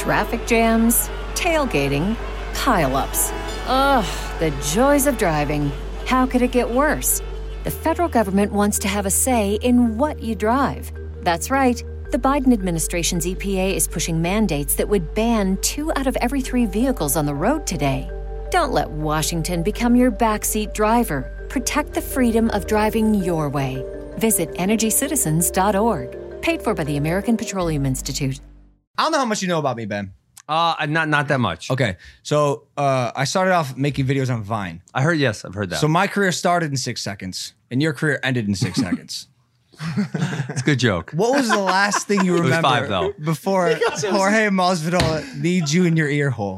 Traffic jams, tailgating, pile-ups. Ugh, the joys of driving. How could it get worse? The federal government wants to have a say in what you drive. That's right. The Biden administration's EPA is pushing mandates that would ban 2 out of every 3 vehicles on the road today. Don't let Washington become your backseat driver. Protect the freedom of driving your way. Visit EnergyCitizens.org. Paid for by the American Petroleum Institute. I don't know how much you know about me, Ben. Not that much. Okay, so I started off making videos on Vine. I've heard that. So my career started in 6 seconds, and your career ended in 6 seconds. It's a good joke. What was the last thing you remember 5, though. Before Jorge Masvidal needs you in your ear hole?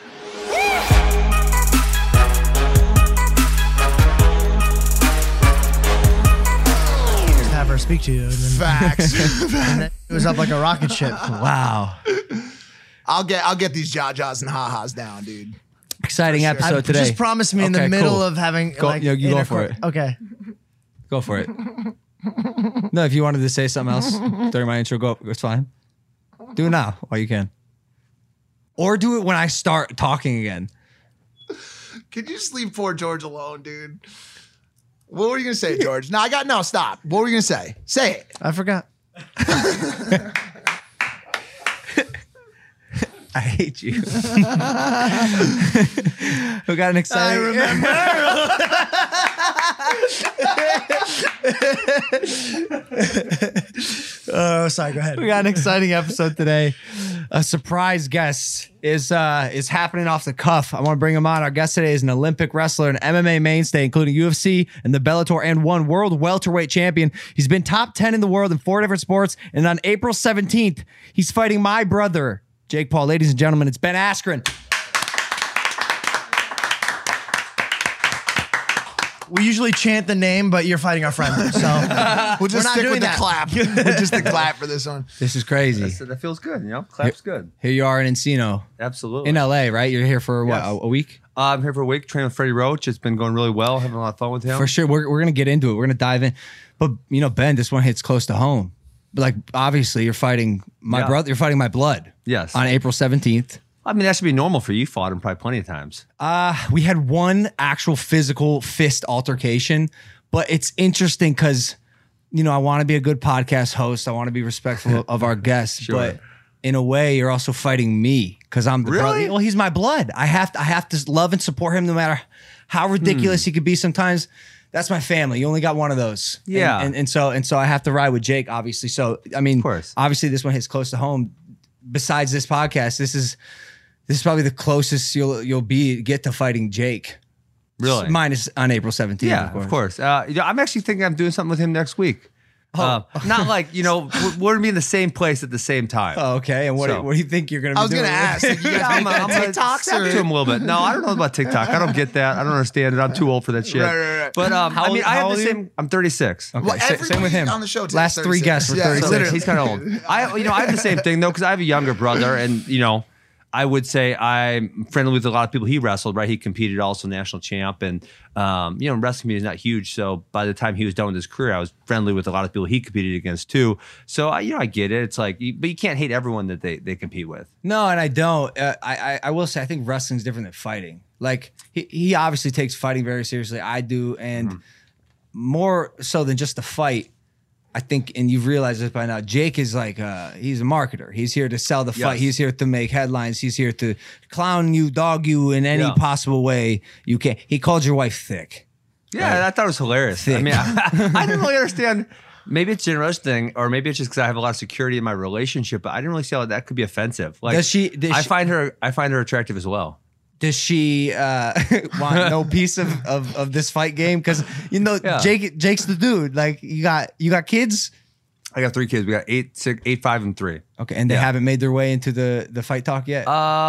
Have her speak to you. And then, Facts. and then it was up like a rocket ship. Wow. I'll get these jaws and ha-has down, dude. Exciting episode today. Just promise me in the Okay, middle cool. of having Go- like you go for it. Okay. Go for it. No, if you wanted to say something else during my intro, go. It's fine. Do it now while you can. Or do it when I start talking again. Could you just leave poor George alone, dude? What were you gonna say, George? No, stop. What were you gonna say? Say it. I forgot. I hate you. We got an exciting. I remember. Oh, sorry. Go ahead. We got an exciting episode today. A surprise guest is happening off the cuff. I want to bring him on. Our guest today is an Olympic wrestler, an MMA mainstay, including UFC and the Bellator and one world welterweight champion. He's been top 10 in the world in 4 different sports. And on April 17th, he's fighting my brother, Jake Paul. Ladies and gentlemen, it's Ben Askren. We usually chant the name, but you're fighting our friend. So We'll just not stick doing with the that. clap. We'll just the clap for this one. This is crazy. That feels good, you know? Clap's good. Here you are in Encino, Absolutely. in LA, right? You're here for what, Yes. a week? I'm here for a week training with Freddie Roach. It's been going really well, having a lot of fun with him. For sure. We're going to get into it. We're going to dive in. But, you know, Ben, this one hits close to home. But like, obviously, you're fighting my brother. You're fighting my blood. Yes. On April 17th. I mean, that should be normal for you. You fought him probably plenty of times. We had one actual physical fist altercation, but it's interesting because, you know, I want to be a good podcast host. I want to be respectful of our guests, Sure. but in a way, you're also fighting me because I'm the brother. Well, he's my blood. I have to love and support him no matter how ridiculous he could be sometimes. That's my family. You only got one of those. Yeah. And so I have to ride with Jake, obviously. So, I mean, Of course. obviously this one hits close to home. Besides this podcast, this is probably the closest you'll get to fighting Jake. Really? Minus on April 17th. Yeah, of course. I'm actually thinking I'm doing something with him next week. Not like, you know, we're going to be in the same place at the same time. Oh, okay. And what do you think you're going to be doing? I was going to ask. Like, you guys make I'm gonna TikToks step to him a little bit. No, I don't know about TikTok. I don't get that. I don't understand it. I'm too old for that shit. Right. But I mean, I how have old the are you? same. I'm 36. Okay, Well, same with him. everybody on the show today Last is 3 guests were 36. 36. He's kind of old. I have the same thing though, because I have a younger brother, and you know, I would say I'm friendly with a lot of people he wrestled. Right, he competed also national champ, and you know, wrestling community is not huge. So by the time he was done with his career, I was friendly with a lot of people he competed against too. So I get it. It's like, but you can't hate everyone that they compete with. No, and I don't. I will say I think wrestling's different than fighting. Like he obviously takes fighting very seriously. I do, and more so than just the fight. I think, and you've realized this by now, Jake is like, he's a marketer. He's here to sell the fight. Yes. He's here to make headlines. He's here to clown you, dog you in any possible way you can. He called your wife thick. Yeah, I thought it was hilarious. Thick. I mean, I didn't really understand. Maybe it's a generous thing, or maybe it's just because I have a lot of security in my relationship. But I didn't really see how that could be offensive. Like, I find her attractive as well. Does she want no piece of this fight game? Because you know Jake's the dude. Like you got kids. I got 3 kids. We got 8, 6, 8, 5, and 3. Okay, and they haven't made their way into the fight talk yet.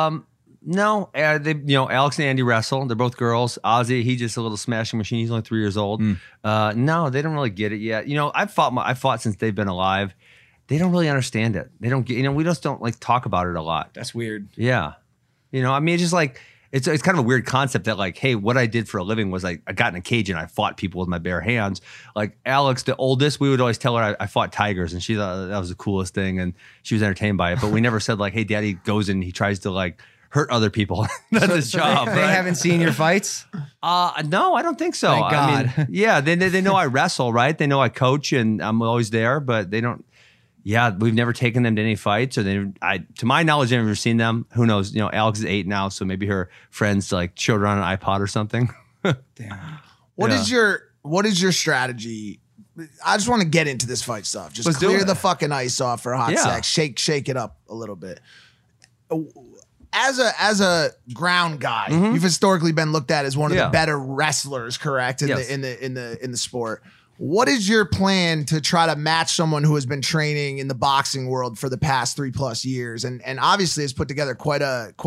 No, they Alex and Andy wrestle. They're both girls. Ozzy, he's just a little smashing machine. He's only 3 years old. No, they don't really get it yet. You know, I've fought since they've been alive. They don't really understand it. They don't get. You know, we just don't like talk about it a lot. That's weird. Yeah, you know, I mean, it's just like. it's kind of a weird concept that like, hey, what I did for a living was like I got in a cage and I fought people with my bare hands. Like Alex, the oldest, we would always tell her I fought tigers, and she thought that was the coolest thing, and she was entertained by it. But we never said like, hey, Daddy goes and he tries to like hurt other people. That's his job. They right? haven't seen your fights? No, I don't think so. Thank God. I mean, yeah, they know I wrestle, right? They know I coach and I'm always there, but they don't. Yeah, we've never taken them to any fights, or to my knowledge, I've never seen them. Who knows? You know, Alex is 8 now, so maybe her friends like showed her on an iPod or something. Damn. What is your strategy? I just want to get into this fight stuff. Just Let's do clear it. the fucking ice off for a hot Yeah. sec. Shake it up a little bit. As a ground guy, you've historically been looked at as one of Yeah. the better wrestlers, correct? Yes. In the sport. What is your plan to try to match someone who has been training in the boxing world for the past 3+ years and obviously has put together quite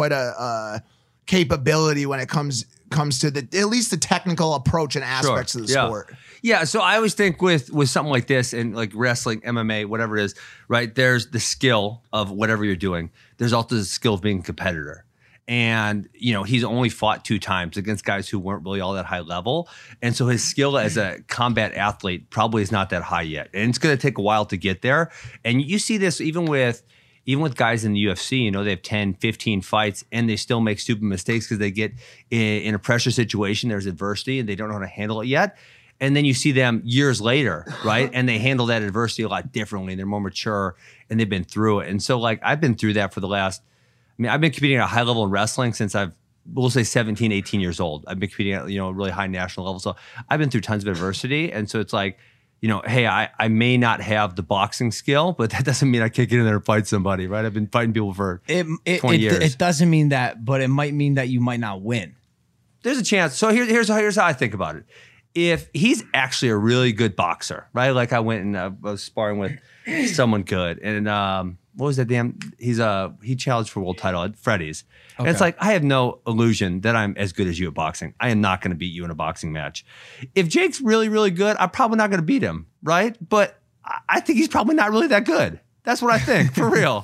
a capability when it comes to at least the technical approach and aspects of the sport? Yeah, so I always think with something like this and like wrestling, MMA, whatever it is, right? There's the skill of whatever you're doing. There's also the skill of being a competitor. And, you know, he's only fought 2 times against guys who weren't really all that high level. And so his skill as a combat athlete probably is not that high yet. And it's going to take a while to get there. And you see this even with guys in the UFC, you know, they have 10, 15 fights and they still make stupid mistakes because they get in a pressure situation. There's adversity and they don't know how to handle it yet. And then you see them years later, right? And they handle that adversity a lot differently. And they're more mature and they've been through it. And so like I've been through that for the last, I mean, I've been competing at a high level in wrestling since we'll say 17, 18 years old. I've been competing at, you know, a really high national level. So I've been through tons of adversity. And so it's like, you know, hey, I may not have the boxing skill, but that doesn't mean I can't get in there and fight somebody, right? I've been fighting people for 20 years. It doesn't mean that, but it might mean that you might not win. There's a chance. So here's how I think about it. If he's actually a really good boxer, right? Like I went and I was sparring with someone good, and what was that damn? He challenged for world title at Freddy's. And it's like, I have no illusion that I'm as good as you at boxing. I am not going to beat you in a boxing match. If Jake's really, really good, I'm probably not going to beat him, right? But I think he's probably not really that good. That's what I think, for real.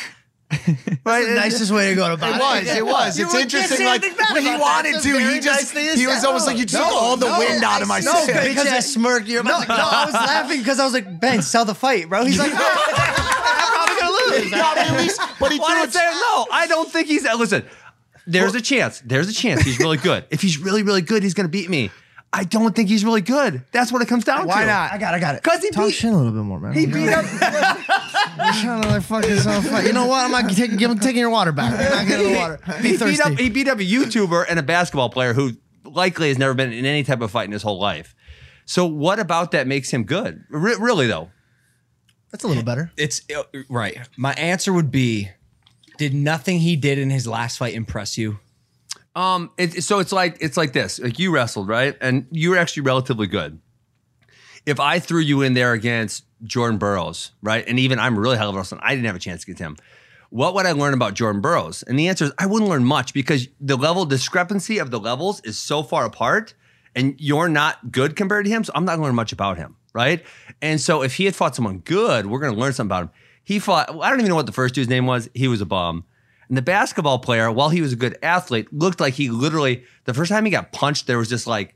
Right? The nicest way to go about it. It was. It's interesting. Like when he wanted to, he was almost like you took all the wind out of my No, sail. because I smirked. You're about to No, I was laughing because I was like, Ben, sell the fight, bro. He's like, I'm probably gonna lose. No, but at least, but he Well, threw I it. didn't say no. I don't think he's. Listen, there's a chance. There's a chance he's really good. If he's really, really good, he's going to beat me. I don't think he's really good. That's what it comes down to. Why not? I got it. Because he Talk beat. shit a little bit more, man. He beat up. You're trying to like fuck yourself up. You know what? I'm not taking your water back. I'm not getting the water. He beat up a YouTuber and a basketball player who likely has never been in any type of fight in his whole life. So what about that makes him good? Really though. That's a little better. It's right. My answer would be, did nothing he did in his last fight impress you? So it's like this. Like you wrestled, right? And you were actually relatively good. If I threw you in there against Jordan Burroughs, right? And even I'm really high level wrestling, I didn't have a chance against him. What would I learn about Jordan Burroughs? And the answer is I wouldn't learn much because the level discrepancy of the levels is so far apart and you're not good compared to him. So I'm not going to learn much about him, right? And so if he had fought someone good, we're going to learn something about him. He fought, I don't even know what the first dude's name was. He was a bum. And the basketball player, while he was a good athlete, looked like he literally, the first time he got punched, there was just like,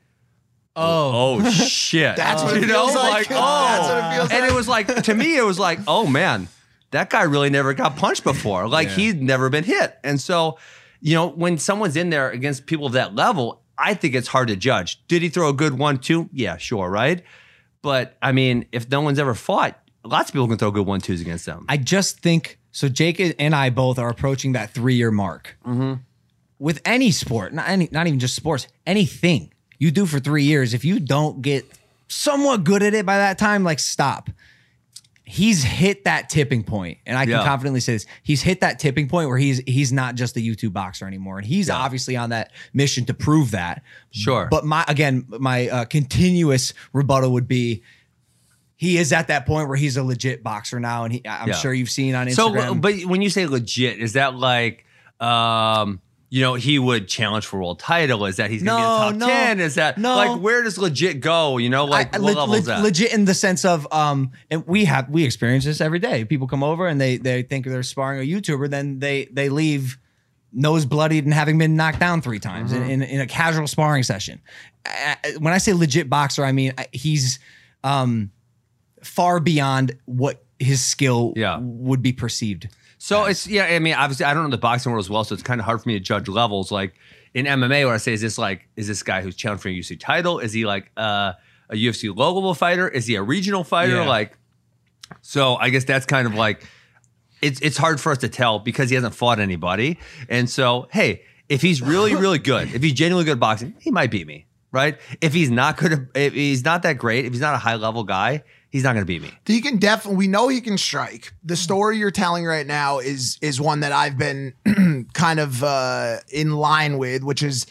oh shit. That's what it feels like. That's what it feels And like. it was like, to me, it was like, oh man, that guy really never got punched before. Like he'd never been hit. And so, you know, when someone's in there against people of that level, I think it's hard to judge. Did he throw a good 1-2? Yeah, sure, right? But I mean, if no one's ever fought, lots of people can throw good 1-2s against them. I just think so. Jake and I both are approaching that 3-year mark. With any sport, not even just sports, anything you do for 3 years, if you don't get somewhat good at it by that time, like stop. He's hit that tipping point, and I can confidently say this: he's hit that tipping point where he's not just a YouTube boxer anymore, and he's obviously on that mission to prove that. Sure, but my continuous rebuttal would be, he is at that point where he's a legit boxer now, and I'm sure you've seen on Instagram. So, but when you say legit, is that like, you know, he would challenge for world title? Is that he's going to be in the top 10? Is that like, where does legit go? You know, like what level is that? Legit in the sense of, and we experience this every day. People come over and they think they're sparring a YouTuber, then they leave nose bloodied and having been knocked down 3 times in a casual sparring session. When I say legit boxer, I mean he's far beyond what his skill would be perceived. So it's I mean, obviously I don't know the boxing world as well, so it's kind of hard for me to judge levels. Like in MMA, what I say is this guy who's challenging for a UFC title? Is he like a UFC local fighter? Is he a regional fighter? Yeah. Like, so I guess that's kind of like it's hard for us to tell because he hasn't fought anybody. And so, hey, if he's really, really good, if he's genuinely good at boxing, he might beat me, right? If he's not good, if he's not that great, if he's not a high level guy, he's not going to beat me. He can definitely. We know he can strike. The story you're telling right now is one that I've been kind of in line with, which is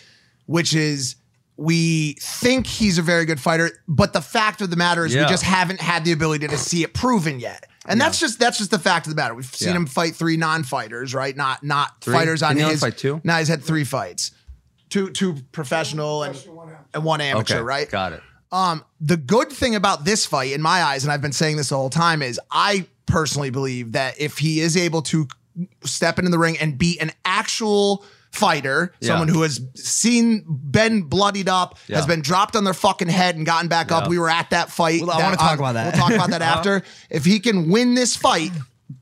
we think he's a very good fighter, but the fact of the matter is we just haven't had the ability to see it proven yet. And that's just the fact of the matter. We've seen him fight 3 non-fighters, right? Not Three? fighters on Didn't he his. only fight 2? No, he's had 3 fights, two professional and 1 amateur, Okay, right? got it. The good thing about this fight, in my eyes, and I've been saying this the whole time, is I personally believe that if he is able to step into the ring and beat an actual fighter, someone who has been bloodied up, has been dropped on their fucking head and gotten back up. We were at that fight. Well, I want to talk about that. We'll talk about that after. If he can win this fight,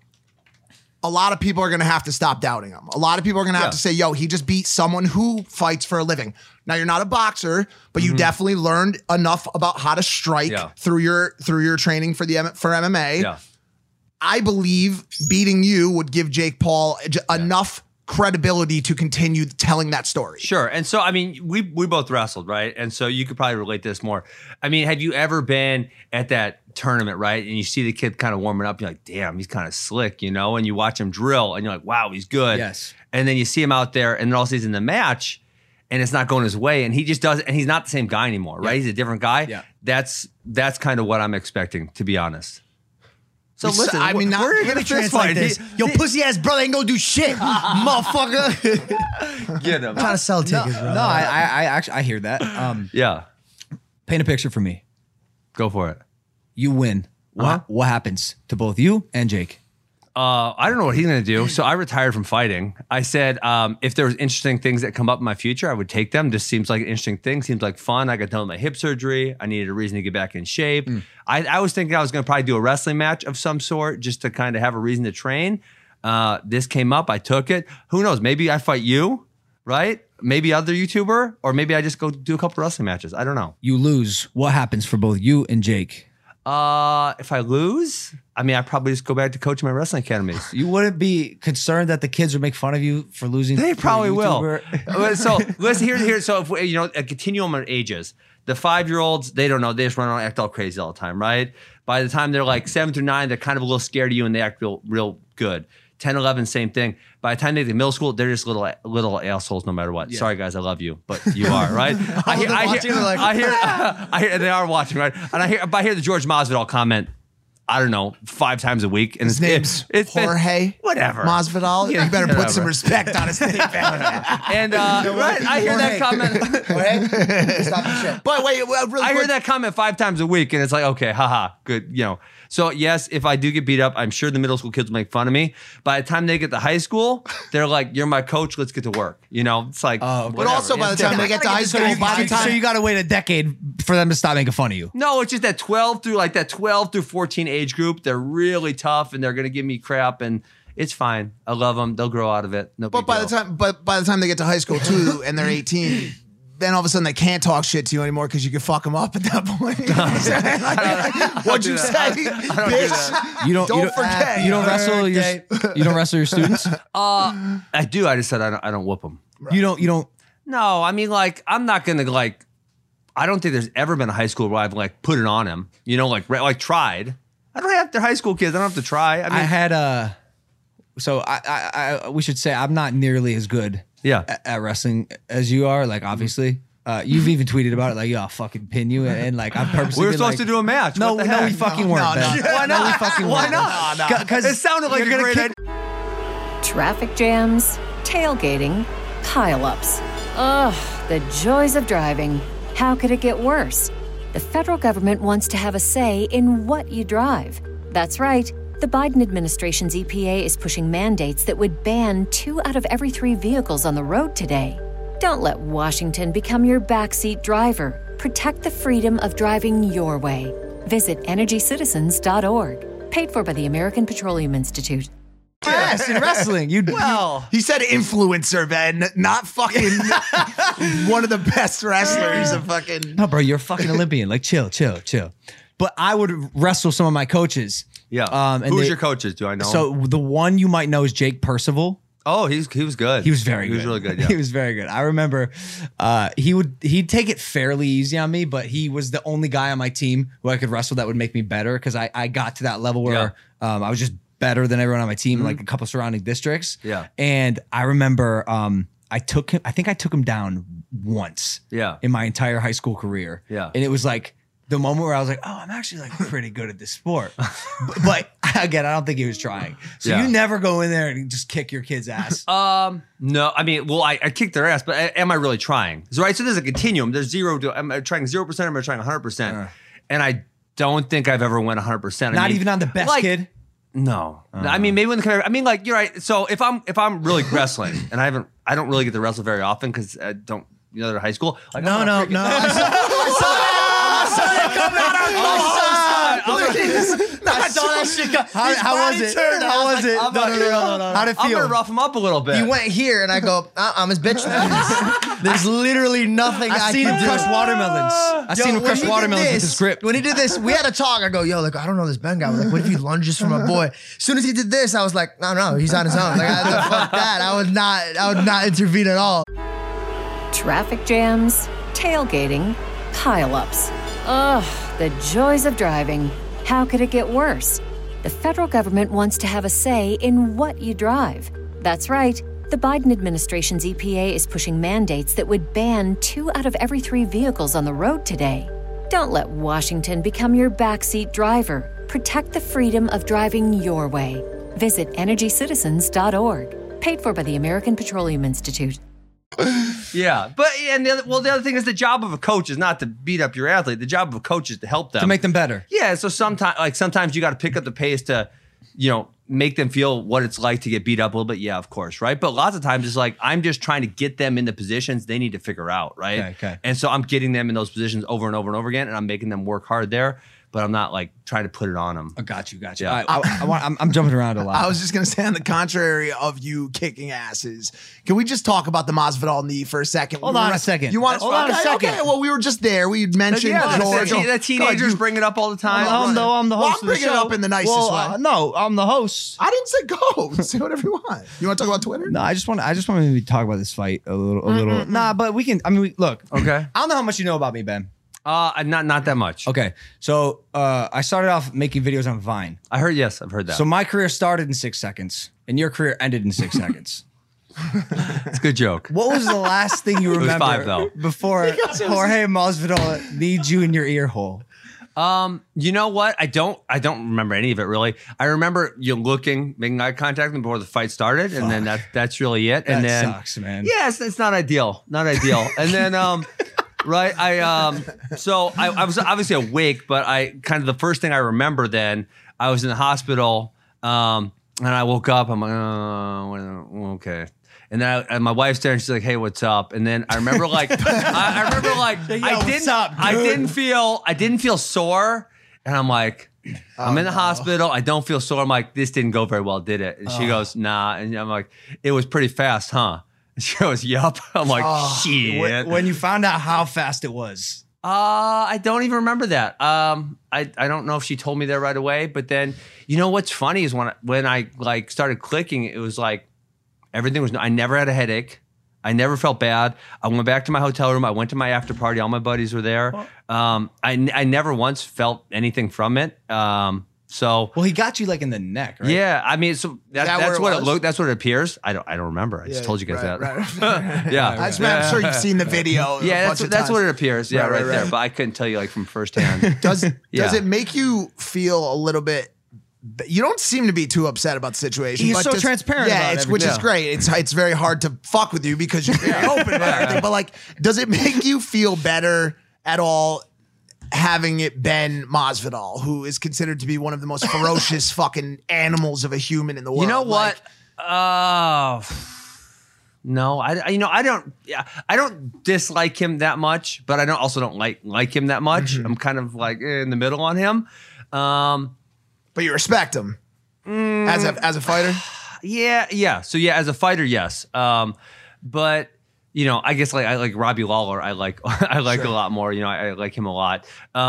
a lot of people are going to have to stop doubting him. A lot of people are going to have to say, yo, he just beat someone who fights for a living. Now, you're not a boxer, but you definitely learned enough about how to strike through your training for MMA. Yeah. I believe beating you would give Jake Paul enough credibility to continue telling that story. Sure. And so, I mean, we both wrestled, right? And so you could probably relate this more. I mean, have you ever been at that tournament, right? And you see the kid kind of warming up, you're like, damn, he's kind of slick, you know? And you watch him drill and you're like, wow, he's good. Yes. And then you see him out there and then all of a sudden he's in the match and it's not going his way and he just does it and he's not the same guy anymore, right? He's a different guy. Yeah. That's kind of what I'm expecting, to be honest. So listen, I mean, we're gonna Translate this. Yo, pussy ass brother ain't gonna do shit, motherfucker. get him. Trying to sell tickets, bro. No, I actually hear that. Yeah, Paint a picture for me. go for it. You win. What happens to both you and Jake? I don't know what he's going to do. So I retired from fighting. I said, if there was interesting things that come up in my future, I would take them. This seems like an interesting thing. Seems like fun. I got done with my hip surgery. I needed a reason to get back in shape. I was thinking I was going to probably do a wrestling match of some sort just to kind of have a reason to train. This came up. I took it. Who knows? Maybe I fight you, right? Maybe other YouTuber, or maybe I just go do a couple of wrestling matches. I don't know. You lose. What happens for both you and Jake? If I lose, I mean, I probably just go back to coaching my wrestling academies. You wouldn't be concerned that the kids would make fun of you for losing? They to a probably will. YouTuber? So listen, here's so if we, a continuum of ages. The 5-year-olds, they don't know. They just run around and act all crazy all the time, right? By the time they're like 7 through 9, they're kind of a little scared of you and they act real good. 10, 11, same thing. By the time they get to middle school, they're just little assholes no matter what. Yeah. Sorry, guys, I love you, but you are, right? I hear they are watching, right? And I hear the George Masvidal comment, I don't know, 5 times a week. And His name's Jorge whatever. Masvidal. Yeah, you better whatever. put some respect on his name. And right, I hear that comment. Stop the shit. But wait, really I quick. hear that comment 5 times a week, and it's like, okay, haha, good, So yes, if I do get beat up, I'm sure the middle school kids will make fun of me. By the time they get to high school, they're like, "You're my coach. Let's get to work." It's like, But also by the time they get to high school, So you got to wait a decade for them to stop making fun of you. no, it's just that 12 through 14 age group. They're really tough, and they're gonna give me crap, and it's fine. I love them. They'll grow out of it. No But big by deal. the time they get to high school too, and they're 18, then all of a sudden they can't talk shit to you anymore because you can fuck them up at that point. You know what I'm saying? What'd you say, bitch? You don't forget. You don't wrestle your students. I do. I just said I don't whoop them. You don't. No, I mean, like, I'm not gonna like. I don't think there's ever been a high school where I've like put it on him. Like tried. I don't have to high school kids. I don't have to try. I mean, I had So I we should say I'm not nearly as good. Yeah. At wrestling as you are. Like obviously. You've even tweeted about it, like, yo, I'll fucking pin you, and like I'm purposely. We were supposed to do a match. No, What the no, heck? we fucking weren't. Ben. Why not? We fucking Why weren't. not? Because It sounded like a great idea. Traffic jams, tailgating, pileups. Ugh, the joys of driving. How could it get worse? The federal government wants to have a say in what you drive. That's right. the Biden administration's EPA is pushing mandates that would ban 2 out of every 3 vehicles on the road today. Don't let Washington become your backseat driver. Protect the freedom of driving your way. Visit EnergyCitizens.org. Paid for by the American Petroleum Institute. Yes, in wrestling. He said influencer, man, not fucking one of the best wrestlers of fucking. No, bro, you're a fucking Olympian. Like, chill. But I would wrestle some of my coaches. Yeah. And Who's your coaches? Do I know? So the one you might know is Jake Percival. Oh, he was good. He was very good. He was really good. Yeah. He was very good. I remember he'd take it fairly easy on me, but he was the only guy on my team who I could wrestle that would make me better because I got to that level where I was just better than everyone on my team, like a couple surrounding districts. Yeah. And I remember I took him down once. Yeah. In my entire high school career. Yeah. And it was like the moment where I was like, oh, I'm actually like pretty good at this sport. but again, I don't think he was trying. So you never go in there and just kick your kid's ass. No, I mean, well, I kicked their ass, but am I really trying? So, right, so there's a continuum. There's 0 to, am I trying 0%, am I trying 100%? And I don't think I've ever went 100%. Not even on the best kid? No. I mean, maybe when the I mean, like, you're right. So if I'm really wrestling, and I don't really get to wrestle very often because I don't, they're high school. Like, No. How was it? How'd it I'm feel? gonna rough him up a little bit. He went here, and I go, I'm his bitch. There's literally nothing I've I seen can him do. crush watermelons. I've seen him when crush he did watermelons with this- his grip. When he did this, we had a talk. I go, I don't know this Ben guy. Like, what if he lunges for my boy? As soon as he did this, I was like, no, he's on his own. Like, fuck that. I would not intervene at all. Traffic jams, tailgating, pileups. Ugh, the joys of driving. How could it get worse? The federal government wants to have a say in what you drive. That's right. The Biden administration's EPA is pushing mandates that would ban 2 out of every 3 vehicles on the road today. Don't let Washington become your backseat driver. Protect the freedom of driving your way. Visit EnergyCitizens.org. Paid for by the American Petroleum Institute. Yeah, but the other thing is the job of a coach is not to beat up your athlete. The job of a coach is to help them, To make them better. Yeah, so sometimes you got to pick up the pace to, make them feel what it's like to get beat up a little bit. Yeah, of course, right? But lots of times it's like I'm just trying to get them into positions they need to figure out, right? Okay. And so I'm getting them in those positions over and over and over again, and I'm making them work hard there. But I'm not like trying to put it on them. I got you. Yeah. I'm jumping around a lot. I was just gonna say, on the contrary of you kicking asses, can we just talk about the Masvidal knee for a second? Hold on a second. You want? Hold on a second. Okay, well, we were just there. We mentioned George. The teenagers bring it up all the time. I'm the Well, host I'm of the bringing it show. up in the nicest way. No, I'm the host. I didn't say go. Say whatever you want. You want to talk about Twitter? No, I just want to maybe talk about this fight a little. Nah, but we can. I mean, look. Okay. I don't know how much you know about me, Ben. Not that much. Okay, so I started off making videos on Vine. I've heard that. So my career started in 6 seconds, and your career ended in 6 seconds. It's a good joke. What was the last thing you was remember 5 though. before Jorge Masvidal needs you in your ear hole? You know what? I don't remember any of it really. I remember you making eye contact before the fight started, and then that's really it. And That then sucks, man. Yes, it's not ideal. And then right, so I was obviously awake, but I kind of the first thing I remember then I was in the hospital, and I woke up. I'm like, okay. And then my wife's there, and she's like, "Hey, what's up?" And then I remember like, I didn't feel sore, and I'm like, I'm in the hospital. I don't feel sore. I'm like, this didn't go very well, did it? And she goes, nah. And I'm like, it was pretty fast, huh? And she goes, yup. I'm like, shit. When you found out how fast it was. I don't even remember that. I don't know if she told me that right away. But then, what's funny is when I like started clicking, it was like everything was. I never had a headache. I never felt bad. I went back to my hotel room. I went to my after party. All my buddies were there. I never once felt anything from it. So he got you like in the neck, right? Yeah, I mean, so that's what it was? looked. That's what it appears. I don't remember. I just told you guys that. Right. Yeah, I'm sure you've seen the video. yeah, that's what it appears. Yeah, Right, right there. right. But I couldn't tell you like from firsthand. Does Yeah. it make you feel a little bit? You don't seem to be too upset about the situation. He's but so transparent Yeah, about which is everything. great. It's very hard to fuck with you because you're very open about everything. But like, does it make you feel better at all? having it been Masvidal, who is considered to be one of the most ferocious fucking animals of a human in the world. You know what? Like, No, I don't dislike him that much, but I also don't like him that much. I'm kind of like in the middle on him. but you respect him as a fighter. Yeah. So as a fighter, yes. But I guess I like Robbie Lawler. I like a lot more. I like him a lot.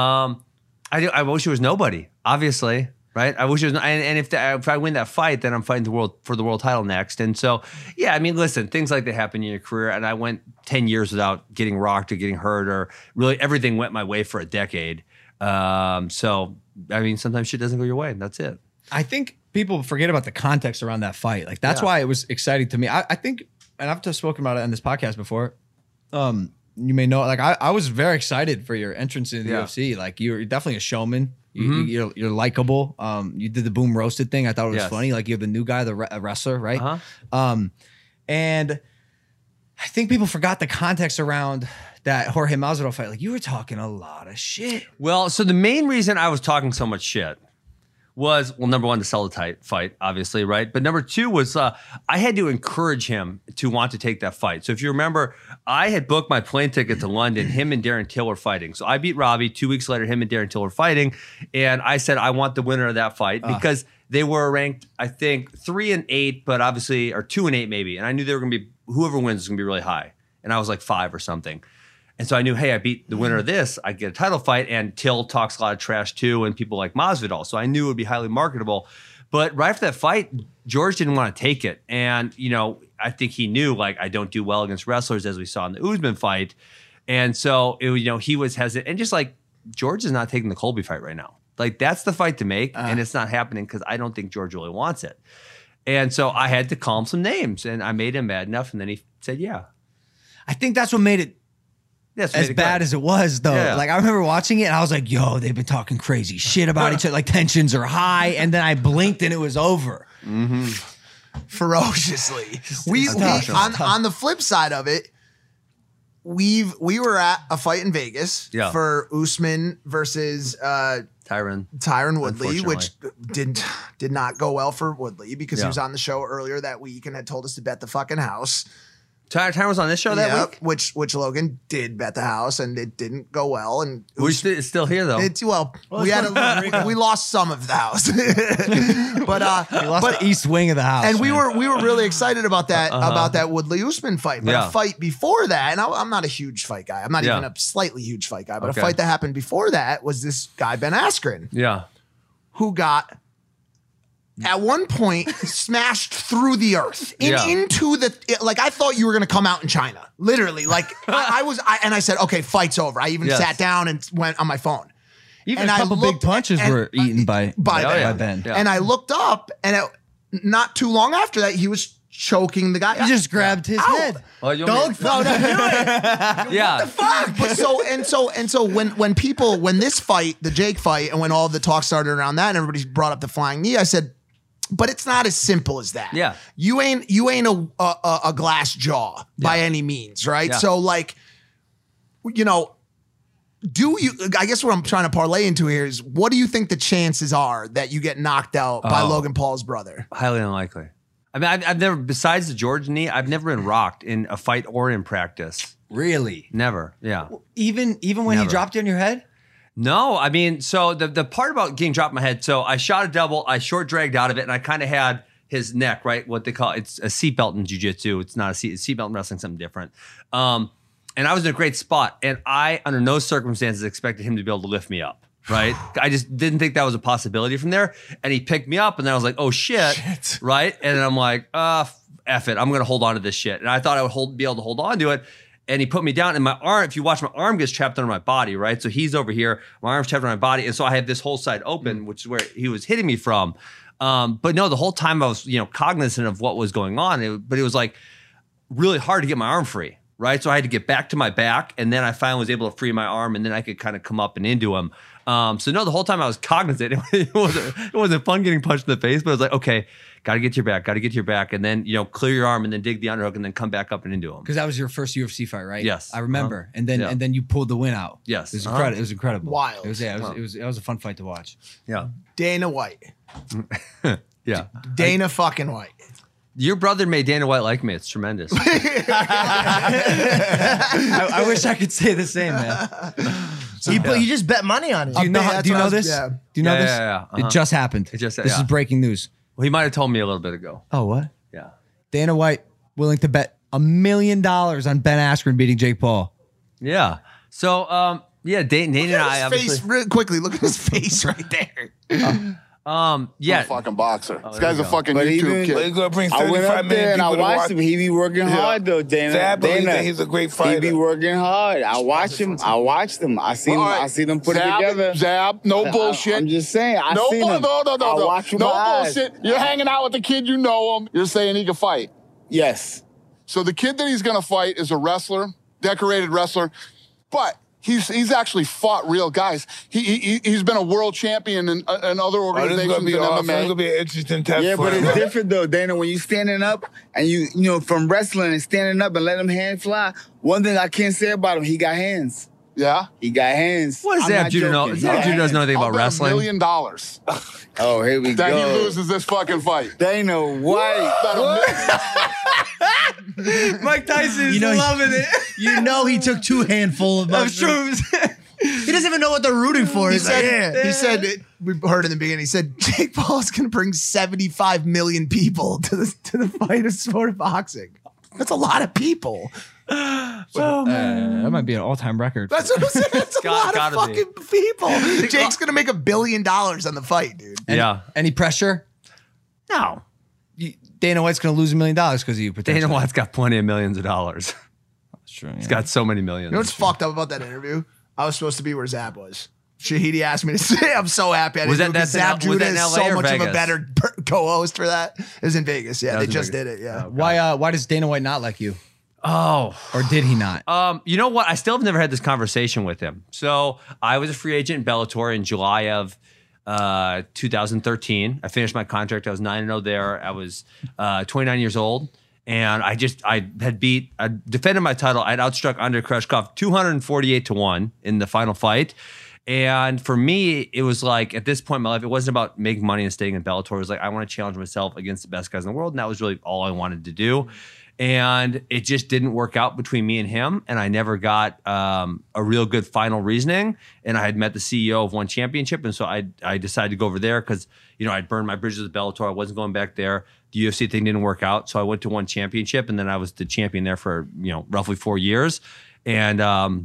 I wish it was nobody. Obviously. Right, I wish it was, and if I win that fight, then I'm fighting for the world title next. And so, yeah, I mean, listen, things like that happen in your career, and I went 10 years without getting rocked or getting hurt, or really everything went my way for a decade. So, I mean, sometimes shit doesn't go your way, and that's it. I think people forget about the context around that fight. Like that's why it was exciting to me. I think, and I've just spoken about it on this podcast before. You may know, like I was very excited for your entrance into the UFC. Like you're definitely a showman. You're likable. You did the boom roasted thing. I thought it was funny. Like you're the new guy, the wrestler, right? And I think people forgot the context around that Jorge Masvidal fight. Like you were talking a lot of shit. Well, so the main reason I was talking so much shit was, well, number one, to sell the fight, obviously, right? But number two was I had to encourage him to want to take that fight. So if you remember, I had booked my plane ticket to London. Him and Darren Till were fighting. So I beat Robbie. 2 weeks later, him and Darren Till were fighting. And I said, I want the winner of that fight because they were ranked, I think, 3-8, but obviously, or 2-8 maybe. And I knew they were going to be, whoever wins is going to be really high. And I was like 5 or something. And so I knew, hey, I beat the winner of this, I get a title fight, and Till talks a lot of trash too, and people like Masvidal. So I knew it would be highly marketable. But right after that fight, George didn't want to take it. And, I think he knew, like, I don't do well against wrestlers, as we saw in the Usman fight. And so, he was hesitant. And just like, George is not taking the Colby fight right now. Like, that's the fight to make, and it's not happening because I don't think George really wants it. And so I had to call him some names, and I made him mad enough, and then he said, yeah. I think that's what made it as bad as it was, though. Yeah. Like I remember watching it, and I was like, "Yo, they've been talking crazy shit about each other. Like tensions are high." And then I blinked, and it was over. Ferociously. On the flip side of it, we were at a fight in Vegas for Usman versus Tyron Woodley, which did not go well for Woodley because he was on the show earlier that week and had told us to bet the fucking house. Tyron was on this show that week? Which Logan did bet the house, and it didn't go well. And It's still here, though. We lost some of the house. But we lost the east wing of the house. And we were really excited about that Woodley Usman fight. But a fight before that, and I'm not a huge fight guy. I'm not even a slightly huge fight guy. But a fight that happened before that was this guy, Ben Askren. Yeah. Who got, at one point, smashed through the earth into I thought you were going to come out in China. Literally. Like I said, okay, fight's over. I even sat down and went on my phone. Even a couple big punches were eaten by Ben. Yeah. And I looked up, and not too long after that, he was choking the guy. He just grabbed his head. Well, Don't do it. Yeah. What the fuck? But so when this fight, the Jake fight, and when all the talk started around that, and everybody brought up the flying knee, I said, but it's not as simple as that. Yeah. You ain't a glass jaw by any means, right? Yeah. So like, I guess what I'm trying to parlay into here is, what do you think the chances are that you get knocked out by Logan Paul's brother? Highly unlikely. I mean, I've never, besides the George knee, I've never been rocked in a fight or in practice. Really? Never. Yeah. Even when he dropped you on your head? No, I mean, so the part about getting dropped in my head, so I shot a double, I short dragged out of it, and I kind of had his neck, right? What they call, it's a seatbelt in jiu-jitsu. It's not a seatbelt in wrestling, something different. And I was in a great spot, and I, under no circumstances, expected him to be able to lift me up, right? I just didn't think that was a possibility from there. And he picked me up, and then I was like, oh shit. Right? And then I'm like, F it, I'm going to hold on to this shit. And I thought I would be able to hold on to it. And he put me down, and my arm, if you watch, my arm gets trapped under my body, right? So he's over here, my arm's trapped under my body. And so I have this whole side open, which is where he was hitting me from. But no, the whole time I was, cognizant of what was going on. But it was like really hard to get my arm free, right? So I had to get back to my back, and then I finally was able to free my arm, and then I could kind of come up and into him. So no, the whole time I was cognizant. It wasn't fun getting punched in the face, but I was like, okay, got to get to your back, got to get to your back, and then clear your arm and then dig the underhook and then come back up and into him. Because that was your first UFC fight, right? Yes. I remember. Uh-huh. And then Yeah. and then you pulled the win out. Yes. It was Uh-huh. incredible. It was incredible. Wild. It was a fun fight to watch. Yeah, Dana White. yeah. Dana fucking White. Your brother made Dana White like me. It's tremendous. I wish I could say the same, man. You just bet money on it. Do you know, that's do you what I know was- this? yeah. Do you know Yeah, this? yeah, yeah. It just happened. It just- This is yeah. breaking news. Well, he might have told me a little bit ago. Oh, what? Yeah. Dana White willing to bet $1 million on Ben Askren beating Jake Paul. Yeah. So, yeah, Dana and I Look at his face obviously. real quickly. Look at his face right there. Yeah. Fucking boxer. This there guy's you a go. fucking But YouTube even kid. He's gonna bring I went 35 up there million and I people to watched watch him. He be working hard though, Dana. I believe Dana, that he's a great he fighter. be working hard. I watch him. I watched him. I see him. All right. I see them put Zab, it together. Zab, no bullshit. I'm just saying. I no, seen him. no, I watch with no my eyes. bullshit. You're hanging out with the kid, you know him. You're saying he can fight. Yes. So the kid that he's gonna fight is a wrestler, decorated wrestler, but he's actually fought real guys. He's been a world champion in other Oh, this is organizations gonna be in awesome. It's MMA. gonna be an interesting test. Yeah, for but him. it's different though, Dana. When you standing up and you know from wrestling and standing up and letting them hands fly. One thing I can't say about him, he got hands. Yeah. He got hands. What does I'm Zab not Judah know? joking. Zab Judah doesn't know anything I'll about bet wrestling. $1 million that Oh, here we he go. loses this fucking fight. Dana White. Bet $1 million. Mike Tyson is You know, loving it. You know he took 2 handfuls of mushrooms. He doesn't even know what they're rooting for. He's like, yeah. He said, we heard in the beginning, he said, Jake Paul's going to bring 75 million people to the fight of sport of boxing. That's a lot of people. That might be an all-time record. That's what I'm saying. That's a lot of gotta be. fucking people. Jake's going to make $1 billion on the fight, dude. Yeah. Any pressure? No. Dana White's going to lose $1 million because of you, potentially. Dana White's got plenty of millions of dollars. That's true. He's got so many millions. You know what's fucked up about that interview? I was supposed to be where Zab was. Shahidi asked me to say, I'm so happy I Was didn't that- do it, 'cause that's in Zab L- was Judah that in is LA so or much of a Vegas? better co-host for that. It was in Vegas. Yeah, That they was in just Vegas. did it. Yeah. Why does Dana White not like you? Oh. Or did he not? You know what? I still have never had this conversation with him. So I was a free agent in Bellator in July of 2013. I finished my contract. I was 9-0 there. I was 29 years old. And I defended my title. I'd outstruck Andrei Kreshkov 248-1 in the final fight. And for me, it was like, at this point in my life, it wasn't about making money and staying in Bellator. It was like, I want to challenge myself against the best guys in the world. And that was really all I wanted to do. And it just didn't work out between me and him. And I never got a real good final reasoning. And I had met the CEO of One Championship. And so I decided to go over there because, I'd burned my bridges with Bellator. I wasn't going back there. The UFC thing didn't work out. So I went to One Championship. And then I was the champion there for, roughly 4 years. And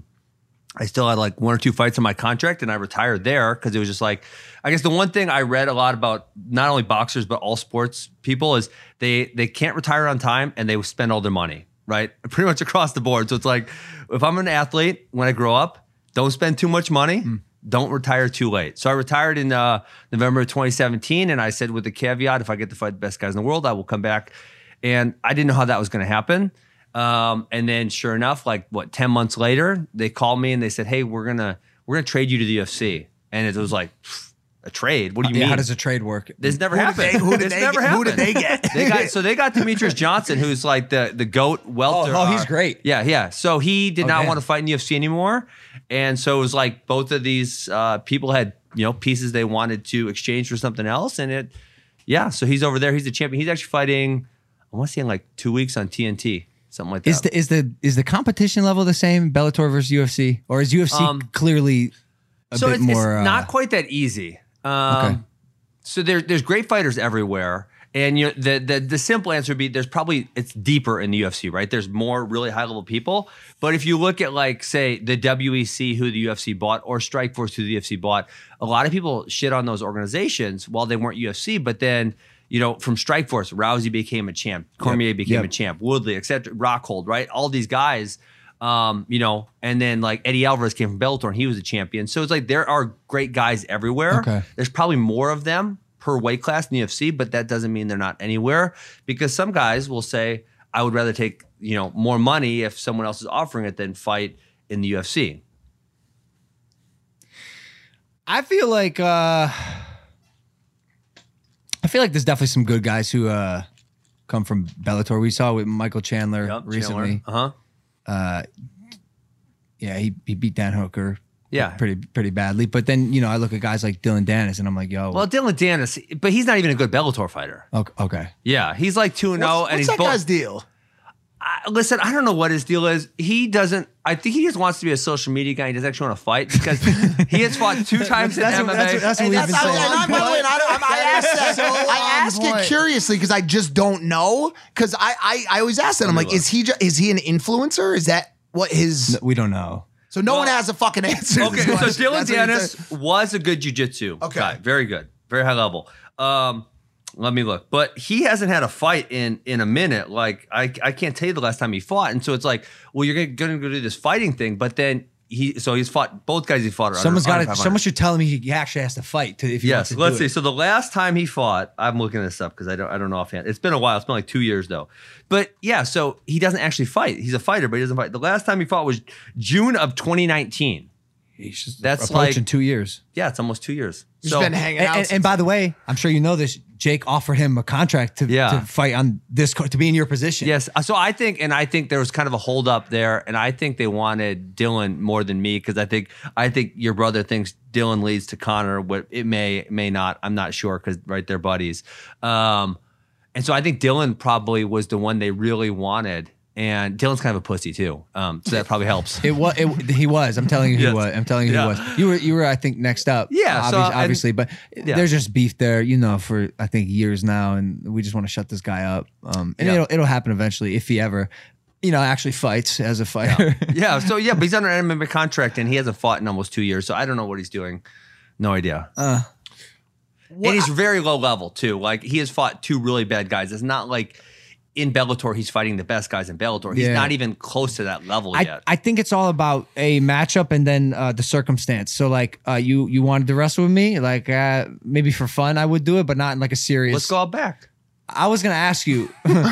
I still had like 1 or 2 fights on my contract. And I retired there because it was just like, I guess the one thing I read a lot about not only boxers, but all sports people is they can't retire on time and they spend all their money, right? Pretty much across the board. So it's like, if I'm an athlete, when I grow up, don't spend too much money. Don't retire too late. So I retired in November of 2017. And I said with the caveat, if I get to fight the best guys in the world, I will come back. And I didn't know how that was going to happen. And then sure enough, 10 months later, they called me and they said, hey, we're gonna trade you to the UFC. And it was like, a trade? What do you mean? How does a trade work? This never happened. Who did This they never get? Who did happened. they get? They got Demetrius Johnson, who's like the GOAT welter. Oh, he's great. Yeah. So he did not Okay. want to fight in the UFC anymore. And so it was like both of these people had, pieces they wanted to exchange for something else. And so he's over there. He's the champion. He's actually fighting, I want to say in 2 weeks on TNT. Something like that. Is the competition level the same, Bellator versus UFC? Or is UFC clearly a so bit it's more not quite that easy. Okay. So there's great fighters everywhere, and the simple answer would be it's deeper in the UFC, right? There's more really high level people, but if you look at say the WEC who the UFC bought or Strikeforce who the UFC bought, a lot of people shit on those organizations while they weren't UFC, but then from Strikeforce, Rousey became a champ, Cormier became a champ, Woodley, etc., Rockhold, right? All these guys. And then Eddie Alvarez came from Bellator and he was a champion. So it's like there are great guys everywhere. Okay. There's probably more of them per weight class in the UFC, but that doesn't mean they're not anywhere because some guys will say, I would rather take, more money if someone else is offering it than fight in the UFC. I feel like I feel like there's definitely some good guys who come from Bellator. We saw with Michael Chandler recently. Yeah, he beat Dan Hooker. Yeah. Pretty badly. But then, I look at guys like Dylan Dennis and I'm like, yo. Well, Dylan Dennis, but he's not even a good Bellator fighter. Okay. Yeah, he's like 2-0, and What's he's that guy's deal? Listen, I don't know what his deal is. He doesn't. I think he just wants to be a social media guy. He doesn't actually want to fight because he has fought 2 times in MMA. That's what we've been saying. I ask it curiously because I just don't know. Because I always ask that. I'm like, is he an influencer? Is that what his? No, we don't know. So no one has a fucking answer. Okay, so Dylan Dennis was a good jiu-jitsu guy. Very good. Very high level. Let me look. But he hasn't had a fight in a minute. Like, I can't tell you the last time he fought. And so it's like, well, you're going to go do this fighting thing. But then he's fought, both guys he fought are Someone should tell him he actually has to fight if he wants to let's do see. it. So the last time he fought, I'm looking this up because I don't know offhand. It's been a while. It's been like 2 years though. But yeah, so he doesn't actually fight. He's a fighter, but he doesn't fight. The last time he fought was June of 2019. That's approaching like 2 years. Yeah, it's almost 2 years. He's been hanging out. And by the way, I'm sure you know this. Jake offered him a contract to fight on this to be in your position. Yes. So I think there was kind of a hold up there, and I think they wanted Dylan more than me because I think your brother thinks Dylan leads to Conor. What it may not. I'm not sure because they're buddies. And so I think Dylan probably was the one they really wanted. And Dylan's kind of a pussy too, so that probably helps. He was. I'm telling you, he was. I'm telling you, he was. You were. I think next up. Yeah, obviously, but there's just beef there, for I think years now, and we just want to shut this guy up. And it'll happen eventually if he ever, actually fights as a fighter. Yeah. So but he's under an MMA contract and he hasn't fought in almost 2 years, so I don't know what he's doing. No idea. And he's very low level too. Like he has fought 2 really bad guys. It's not like. In Bellator, he's fighting the best guys in Bellator. He's not even close to that level yet. I think it's all about a matchup and then the circumstance. So, like, you wanted to wrestle with me, like maybe for fun, I would do it, but not in like a serious. Let's go out back. I was gonna ask you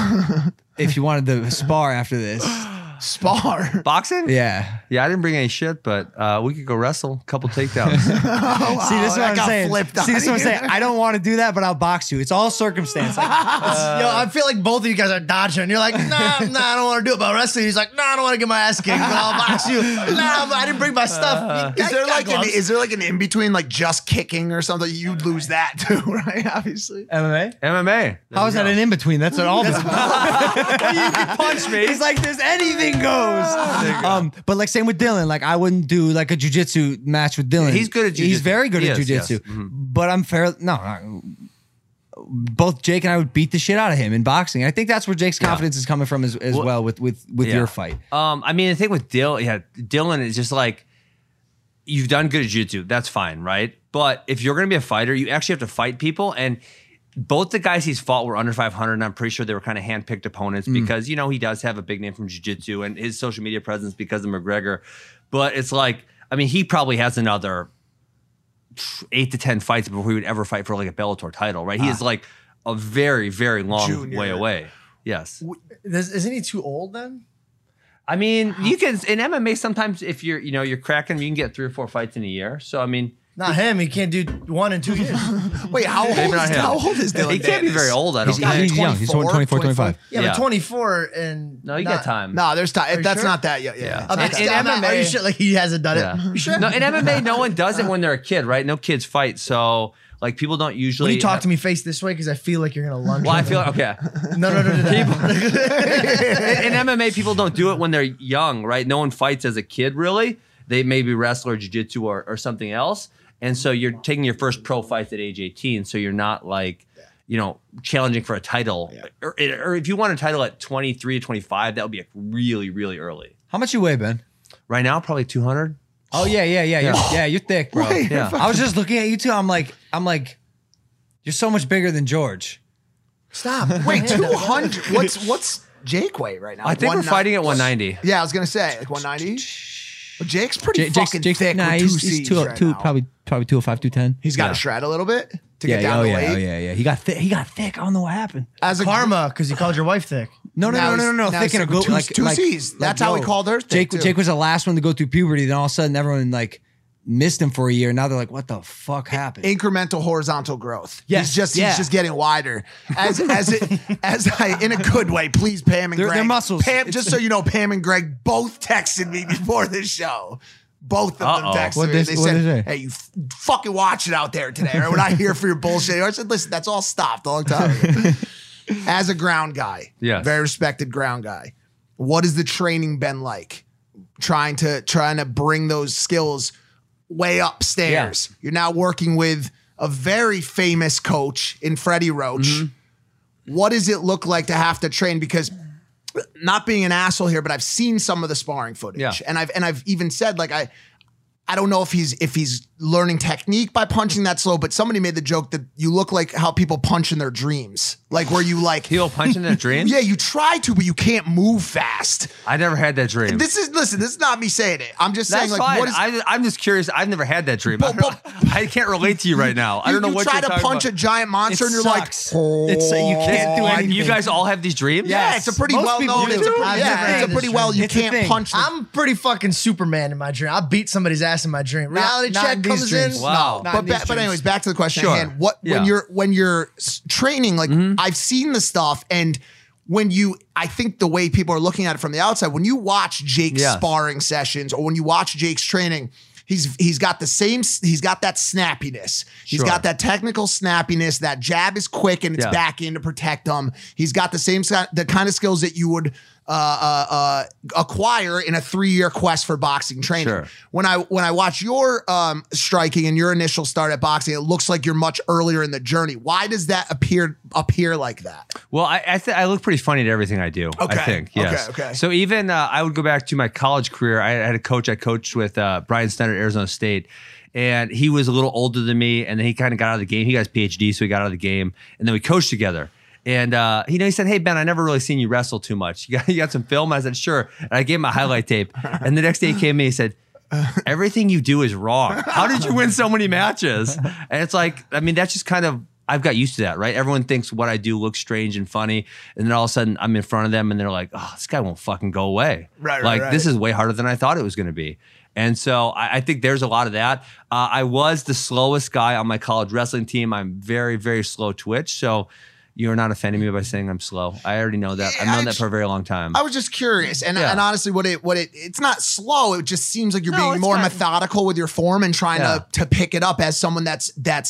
if you wanted to spar after this. Spar? Boxing? Yeah. Yeah, I didn't bring any shit, but we could go wrestle. A couple takedowns. See, this is what I'm saying. See, this is what I'm saying. I don't want to do that, but I'll box you. It's all circumstance. Like, I feel like both of you guys are dodging. You're like, nah, I don't want to do it. But wrestling, he's like, nah, I don't want to get my ass kicked, but I'll box you. Nah, but I didn't bring my stuff. Is there like an in between, like just kicking or something? You'd lose that too, right? Obviously. MMA. How is that an in between? That's an all between. You can punch me. It's like there's anything goes. But like same with Dylan. Like I wouldn't do like a jiu-jitsu match with Dylan. He's good at jiu-jitsu. He's very good at He is, jiu-jitsu. yes. Mhm. But I'm fair. No. Both Jake and I would beat the shit out of him in boxing. I think that's where Jake's confidence is coming from as well with your fight. I mean, the thing with Dylan is just like, you've done good at jiu-jitsu. That's fine, right? But if you're going to be a fighter, you actually have to fight people. And both the guys he's fought were under 500, and I'm pretty sure they were kind of hand-picked opponents because, he does have a big name from jiu-jitsu and his social media presence because of McGregor. But it's like, I mean, he probably has another 8 to 10 fights before he would ever fight for like a Bellator title, right? He is like a very, very long way away. Yes. Isn't he too old then? I mean, you can, in MMA, sometimes if you're cracking, you can get 3 or 4 fights in a year. So, I mean, not him. He can't do 1 in 2 years. Wait, how old is Dylan? He can't be very old, I don't think. He's young. He's 24, 25. Yeah, but 24 and no, you got time. No, there's time. That's sure? not that yet. Yeah. In MMA, are you sure like he hasn't done it? You sure? No, in MMA, no one does it when they're a kid, right? No kids fight, so like people don't usually. Will you talk to me face this way because I feel like you're gonna lunge. Well, I feel okay. No. In MMA, people don't do it when they're young, right? No one fights as a kid, really. They maybe wrestle or jiu-jitsu or something else. And so you're taking your first pro fight at age 18, so you're not like, challenging for a title. Yeah. Or if you want a title at 23, 25, that would be like really, really early. How much you weigh, Ben? Right now, probably 200. Oh yeah. You're thick, bro. Wait, yeah. I was just looking at you too. I'm like, you're so much bigger than George. Stop. Wait, 200. What's Jake weigh right now? I think we're fighting at 190. Yeah, I was gonna say like 190. Well, Jake's pretty fucking thick. Nah, with he's probably 205, 210. He's got to shred a little bit to get down to weight. Yeah. He got thick. I don't know what happened. As a karma, because he called your wife thick. No. Thick in a good two C's. That's how he called her. Jake was the last one to go through puberty. Then all of a sudden, everyone like missed him for a year. Now they're like, what the fuck happened? Incremental horizontal growth. Yes, he's just getting wider. As I in a good way. Please, Pam and Greg. Their muscles. Pam, just so you know, Pam and Greg both texted me before this show. Both of them texted What me. they- They what did they said, say? "Hey, you fucking watch it out there today." Or when I hear for your bullshit, I said, "Listen, that's all stopped a long time ago." As a ground guy, Yes. very respected ground guy, what has the training been like? Trying to bring those skills way upstairs. Yeah. You're now working with a very famous coach in Freddie Roach. Mm-hmm. What does it look like to have to train? Because not being an asshole here, but I've seen some of the sparring footage, Yeah. and I've even said like I don't know if he's learning technique by punching that slow, but somebody made the joke that you look like how people punch in their dreams, like where you like People punching their dreams? Yeah, you try to, but you can't move fast. I never had that dream. This is not me saying it. I'm just saying That's like fine. what is I'm just curious. I've never had that dream. But- I can't relate to you right now. I don't know you what try you're to talking punch about. a giant monster It and you're sucks. like, It's you can't do Like, anything. you guys all have these dreams? yeah, it's a pretty Most well people known. do. It's a I've never had it's a this pretty dream. well. You It's a can't thing. punch. I'm pretty fucking Superman in my dream. I beat somebody's ass in my dream. Reality not check in these comes dreams. in. Wow. Not in these But dreams. anyways, back to the question Sure. at hand. What Yeah. when you're training, like I've seen the stuff, and when I think the way people are looking at it from the outside, when you watch Jake's Yes. sparring sessions or when you watch Jake's training, he's got that snappiness. He's Sure. got that technical snappiness. That jab is quick and it's Yeah. back in to protect him. He's got the kind of skills that you would acquire in a 3-year quest for boxing training. Sure. When I watch your striking and your initial start at boxing, it looks like you're much earlier in the journey. Why does that appear like that? Well, I look pretty funny at everything I do. Okay. I think. Yes. Okay. So even I would go back to my college career. I had a coach I coached with, Brian Snyder at Arizona State. And he was a little older than me, and then he kind of got out of the game. He got his PhD, so he got out of the game, and then we coached together. And he said, "Hey Ben, I never really seen you wrestle too much. You got some film?" I said, "Sure." And I gave him a highlight tape. And the next day he came to me and he said, "Everything you do is wrong. How did you win so many matches?" And it's like, I mean, that's just kind of, I've got used to that, right? Everyone thinks what I do looks strange and funny, and then all of a sudden I'm in front of them, and they're like, "Oh, this guy won't fucking go away." Right. This is way harder than I thought it was going to be. And so I think there's a lot of that. I was the slowest guy on my college wrestling team. I'm very, very slow twitch. So you're not offending me by saying I'm slow. I already know that. I've known that for a very long time. I was just curious, and Yeah. honestly, it's not slow. It just seems like you're No, being it's more kind of- methodical with your form and trying to pick it up as someone that's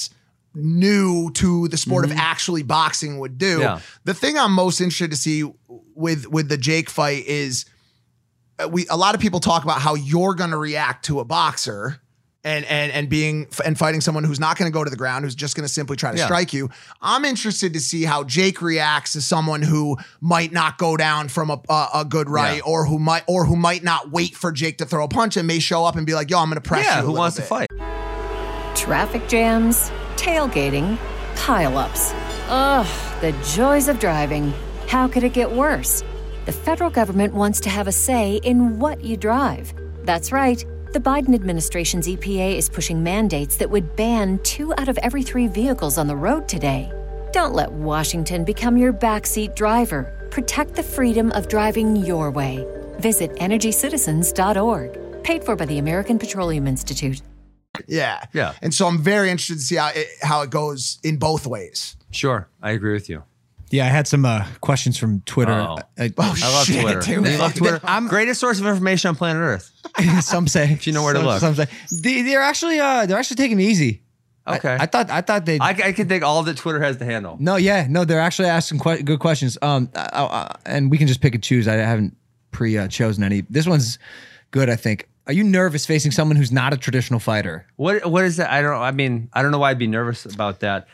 new to the sport of actually boxing would do. Yeah. The thing I'm most interested to see with the Jake fight is a lot of people talk about how you're going to react to a boxer. And fighting someone who's not going to go to the ground, who's just going to simply try to strike you. I'm interested to see how Jake reacts to someone who might not go down from a good right, or who might not wait for Jake to throw a punch and may show up and be like, "Yo, I'm going to press you." Yeah, a who little wants to bit." fight? Traffic jams, tailgating, pileups. Ugh, the joys of driving. How could it get worse? The federal government wants to have a say in what you drive. That's right. The Biden administration's EPA is pushing mandates that would ban 2 out of every 3 vehicles on the road today. Don't let Washington become your backseat driver. Protect the freedom of driving your way. Visit EnergyCitizens.org. Paid for by the American Petroleum Institute. Yeah. Yeah. And so I'm very interested to see how it goes in both ways. Sure, I agree with you. Yeah, I had some questions from Twitter. Oh. I I love Shit, Twitter. dude. You love Twitter? Greatest source of information on planet Earth. some say you know where to look. Some say they're actually taking it easy. Okay. I thought they. I can take all that Twitter has to handle. No, they're actually asking good questions. And we can just pick and choose. I haven't chosen any. This one's good, I think. Are you nervous facing someone who's not a traditional fighter? What is that? I don't know why I'd be nervous about that.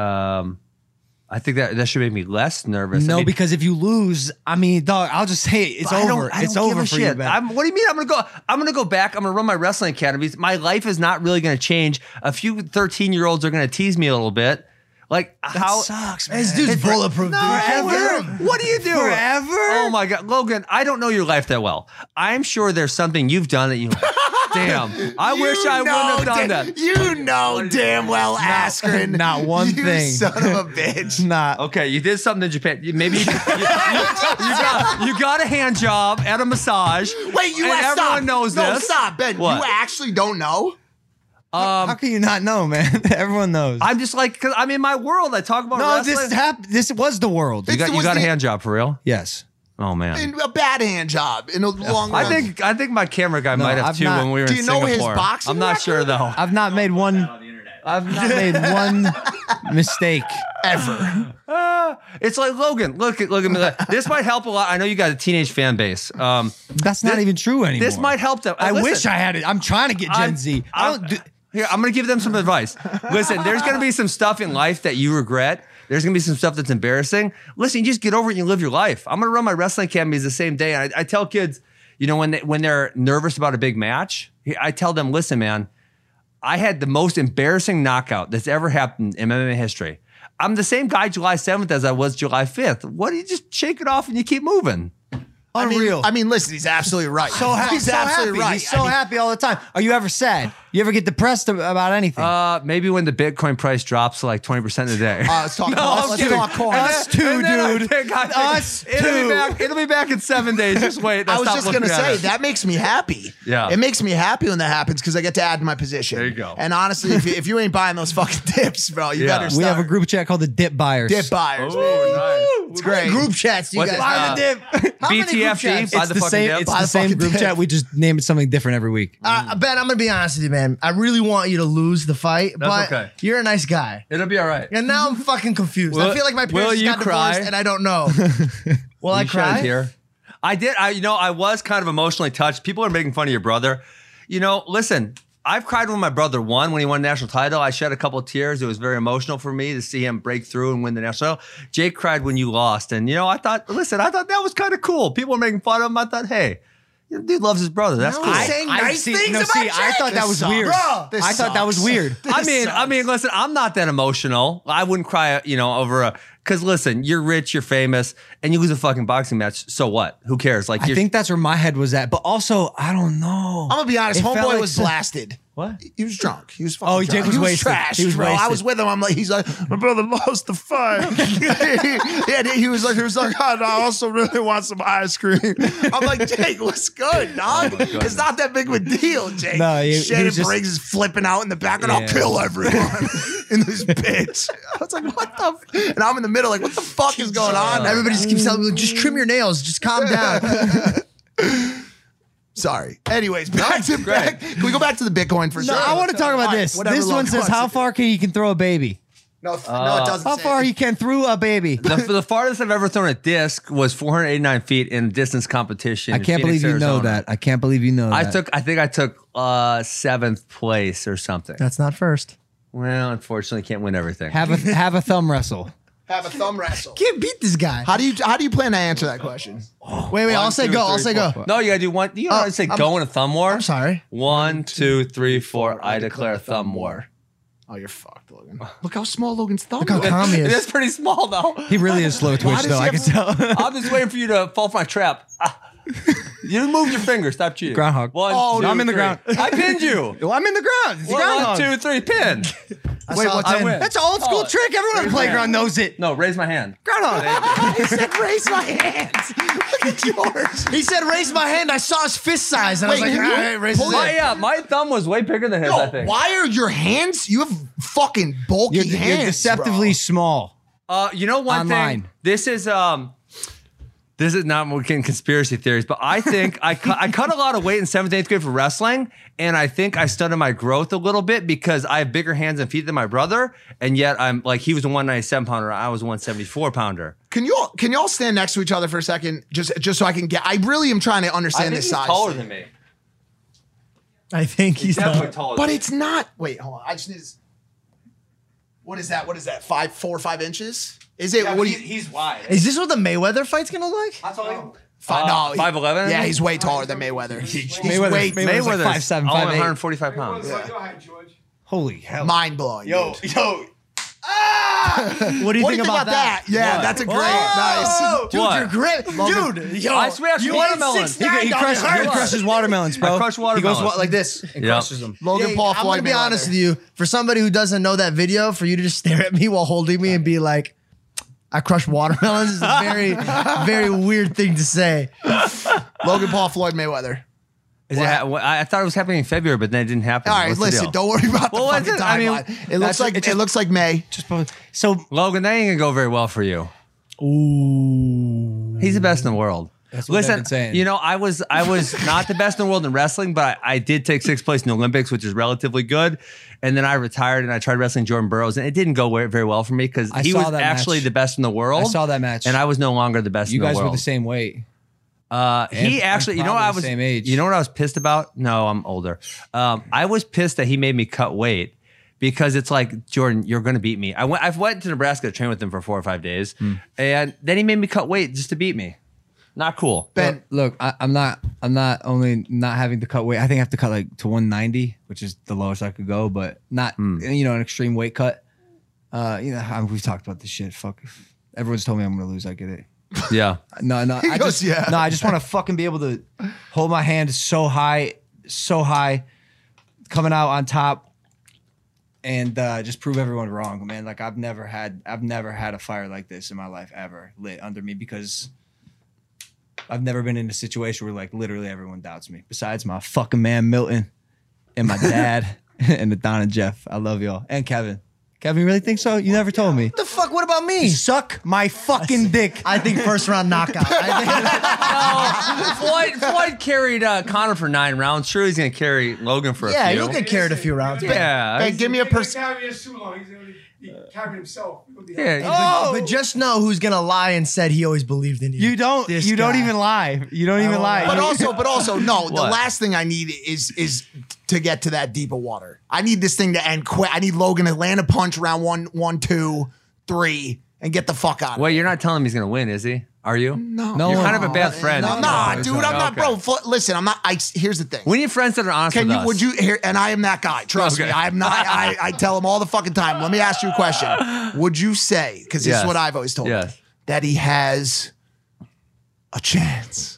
I think that should make me less nervous. No, I mean, because if you lose, dog, I'll just say it's I over. don't It's give over a for shit. you, man. What do you mean? I'm gonna go back. I'm gonna run my wrestling academies. My life is not really gonna change. A few 13-year-olds are gonna tease me a little bit. Like how sucks, man. This dude's bulletproof. Forever? What do you do? Forever? Oh my God, Logan! I don't know your life that well. I'm sure there's something you've done that you. Damn! I wish I wouldn't have done that. You know damn well, Askren. not one you thing. son of a bitch. Not. Okay, you did something in Japan. Maybe you got a hand job at a massage. Wait, and everyone knows no, this. stop, Ben. What? You actually don't know? How can you not know, man? Everyone knows. I'm just like, because I'm in my world. I talk about no, wrestling. this was the world. You got a hand job for real? Yes. Oh man. In a bad hand job in the long run. I think my camera guy might have I've too not- when we were Do in you know Singapore. his boxing I'm not record? sure though. I've not made one. I've not made one mistake. ever. It's like Logan. Look at me. This might help a lot. I know you got a teenage fan base. That's not even true anymore. This might help them. I Listen, wish I had it. I'm trying to get Gen Z. Here, I'm going to give them some advice. Listen, there's going to be some stuff in life that you regret. There's going to be some stuff that's embarrassing. Listen, you just get over it and you live your life. I'm going to run my wrestling academies the same day. And I tell kids, you know, when they're nervous about a big match, I tell them, listen, man, I had the most embarrassing knockout that's ever happened in MMA history. I'm the same guy July 7th as I was July 5th. What do you just shake it off and you keep moving? Unreal. I mean, listen, he's absolutely right. so happy. He's absolutely right. He's so happy all the time. Are you ever sad? You ever get depressed about anything? Maybe when the Bitcoin price drops to like 20% a day. Let's talk. I'm let's kidding. talk coins. Us too, dude. Us It'll be back in 7 days. Just wait. I was Stop just looking gonna at say it. that makes me happy. Yeah. it makes me happy when that happens because I get to add to my position. There you go. And honestly, if you ain't buying those fucking dips, bro, you Yeah. better we start. have a group chat called the Dip Buyers. dip buyers. Oh, It's great. Group chats, you What's guys. it? have. dip. How many group BTFD, chats? buy It's the the fucking same. dip. It's Buy the the same fucking group dip. chat. We just name it something different every week. Ben, I'm gonna be honest with you, man. I really want you to lose the fight, That's but okay. you're a nice guy. It'll be all right. And now I'm fucking confused. I Will- feel like my will parents you got cry? divorced and I don't know. Will I You shed a cry? tear. I did. I was kind of emotionally touched. People are making fun of your brother. You know, listen, I've cried when my brother won, when he won the national title. I shed a couple of tears. It was very emotional for me to see him break through and win the national title. Jake cried when you lost. And, you know, I thought that was kind of cool. People were making fun of him. I thought, hey, dude loves his brother. That's cool. He's saying nice things about Jake. I thought that was weird. Bro, I thought that was weird. I mean, listen, I'm not that emotional. I wouldn't cry, you know, over because listen, you're rich, you're famous, and you lose a fucking boxing match. So what? Who cares? Like, I think that's where my head was at. But also, I don't know. I'm gonna be honest. It felt Homeboy like was blasted. What? He was drunk. He was fucking Oh, drunk. Jake was he was wasted. trash, He was bro. I wasted. was with him. He's like, my brother lost the fight. Yeah, he was like, oh, no, I also really want some ice cream. I'm like, Jake, what's good, dog? it's not that big of a deal, Jake. No, he Shannon was just- Briggs is flipping out in the back, and I'll Yeah. kill everyone in this bitch. I was like, what the? And I'm in the middle, like, what the fuck is going on? Everybody just keeps telling me, just trim your nails, just calm down. Sorry. Anyways, back. Can we go back to the Bitcoin for a No, second? I want to talk about All right, this. whatever This one Logan says wants how to far can you can throw a baby? No, it doesn't. How say. far he can throw a baby? the farthest I've ever thrown a disc was 489 feet in a distance competition. I in can't Phoenix, believe you know Arizona. that. I can't believe you know that. I think I took 7th place or something. That's not first. Well, unfortunately, can't win everything. have a thumb wrestle. Have a thumb wrestle. Can't beat this guy. How do you plan to answer that question? Wait, I'll say go. I'll say go. No, you gotta do one. You don't have to say go in a thumb war. I'm sorry. 1, 2, 3, 4. I declare thumb war. Oh, you're fucked, Logan. Look how small Logan's thumb Look how is. calm he It is. is pretty small though. He really is slow twitch does though. he I can have- tell. I'm just waiting for you to fall for my trap. You move your finger. Stop cheating. Groundhog. 1, Oh, 2, I'm in the 3. ground. I pinned you. Well, I'm in the ground. It's a 1, groundhog. 2, 3. Pin. Wait, saw what's 10. that? That's an old school Oh, trick. Everyone on the playground knows it. No, raise my hand. Groundhog. He said, raise my hands. Look at yours. He said, raise my hand. I saw his fist size. And I was Wait, like, you- all right, raise his pull hand. My thumb was way bigger than his. I Yo, think. why are your hands? You have fucking bulky You're hands. deceptively bro. small. You know one Online. thing. This is not we're getting conspiracy theories, but I think I cut a lot of weight in 7th, 8th grade for wrestling, and I think I stunted my growth a little bit because I have bigger hands and feet than my brother, and yet I'm like he was a 197 pounder, I was a 174 pounder. Can you all stand next to each other for a second, just so I can get? I really am trying to I understand think this he's size. taller thing. than me. I think he's Definitely taller. But than it's not. Wait, hold on. I just need. What is that? 4 or 5 inches? Is it? me. what do you? He's wide. Is this what the Mayweather fight's gonna look like? No, 5'11"? Yeah, he's way taller than Mayweather. He's Mayweather's Mayweather's like 5'7", only 5'8". 145 pounds. Holy hell. mind blowing. Yo. What do you What do think you think about about that? Yeah, What? that's a great, nice. Dude, What? you're great. Dude, yo. I swear, you watermelon. He crushes watermelons, bro. I crush watermelons. He goes like this and Yeah. crushes them. Logan Yeah, Paul I'm Floyd gonna be Mayweather. honest with you. For somebody who doesn't know that video, for you to just stare at me while holding me and be like, I crush watermelons is a very, very weird thing to say. Logan Paul Floyd Mayweather. I thought it was happening in February, but then it didn't happen. All right, What's the listen, deal? don't worry about the Well, fucking I mean, timeline. It looks like May. So Logan, that ain't gonna go very well for you. ooh, He's the best in the world. That's what I've Listen, been saying. you know, I was not the best in the world in wrestling, but I did take 6th place in the Olympics, which is relatively good. And then I retired and I tried wrestling Jordan Burroughs, and it didn't go very well for me because I he saw was that actually match. the best in the world. I saw that match, and I was no longer the best you in the guys world. were the same weight. He And actually, you know what probably I the was, same age. you know what I was pissed about? No, I'm older. I was pissed that he made me cut weight because it's like, Jordan, you're going to beat me. I went to Nebraska to train with him for 4 or 5 days, and then he made me cut weight just to beat me. Not cool. Ben, Look, I'm not only not having to cut weight. I think I have to cut like to 190, which is the lowest I could go, but not you know, an extreme weight cut. You know, we've talked about this shit. Fuck, everyone's told me I'm gonna lose. I get it. Yeah. No, He I goes, just, yeah. no, I just want to fucking be able to hold my hand so high, coming out on top, and just prove everyone wrong, man. Like I've never had a fire like this in my life ever lit under me because I've never been in a situation where like literally everyone doubts me. Besides my fucking man Milton and my dad and the Don and Jeff. I love y'all and Kevin. Kevin, you really think so? You never told me. What the fuck? What about me? Suck my fucking dick. I think first round knockout. Floyd carried Connor for 9 rounds. Sure, he's going to carry Logan for a Yeah, few. he'll get carried a few rounds. Yeah. Ben, give me a He carried himself. Yeah. But just know who's gonna lie and said he always believed in you. You don't. This You don't guy. even lie. You don't even lie. But You- also, no. The What? last thing I need is to get to that deep of water. I need this thing to end quick. I need Logan to land a punch round 1, 2, 3, and get the fuck out of Wait, it. you're not telling me he's going to win, is he? Are you? No, No You're one- kind of a bad friend. Nah, dude, I'm not, Okay. bro. Listen, I'm not. Here's the thing. We need friends that are honest Can with you? us. Would you hear? And I am that guy. Trust Okay. me. I am not. I tell him all the fucking time. Let me ask you a question. Would you say? Because this Yes. is what I've always told him, Yes. that he has a chance.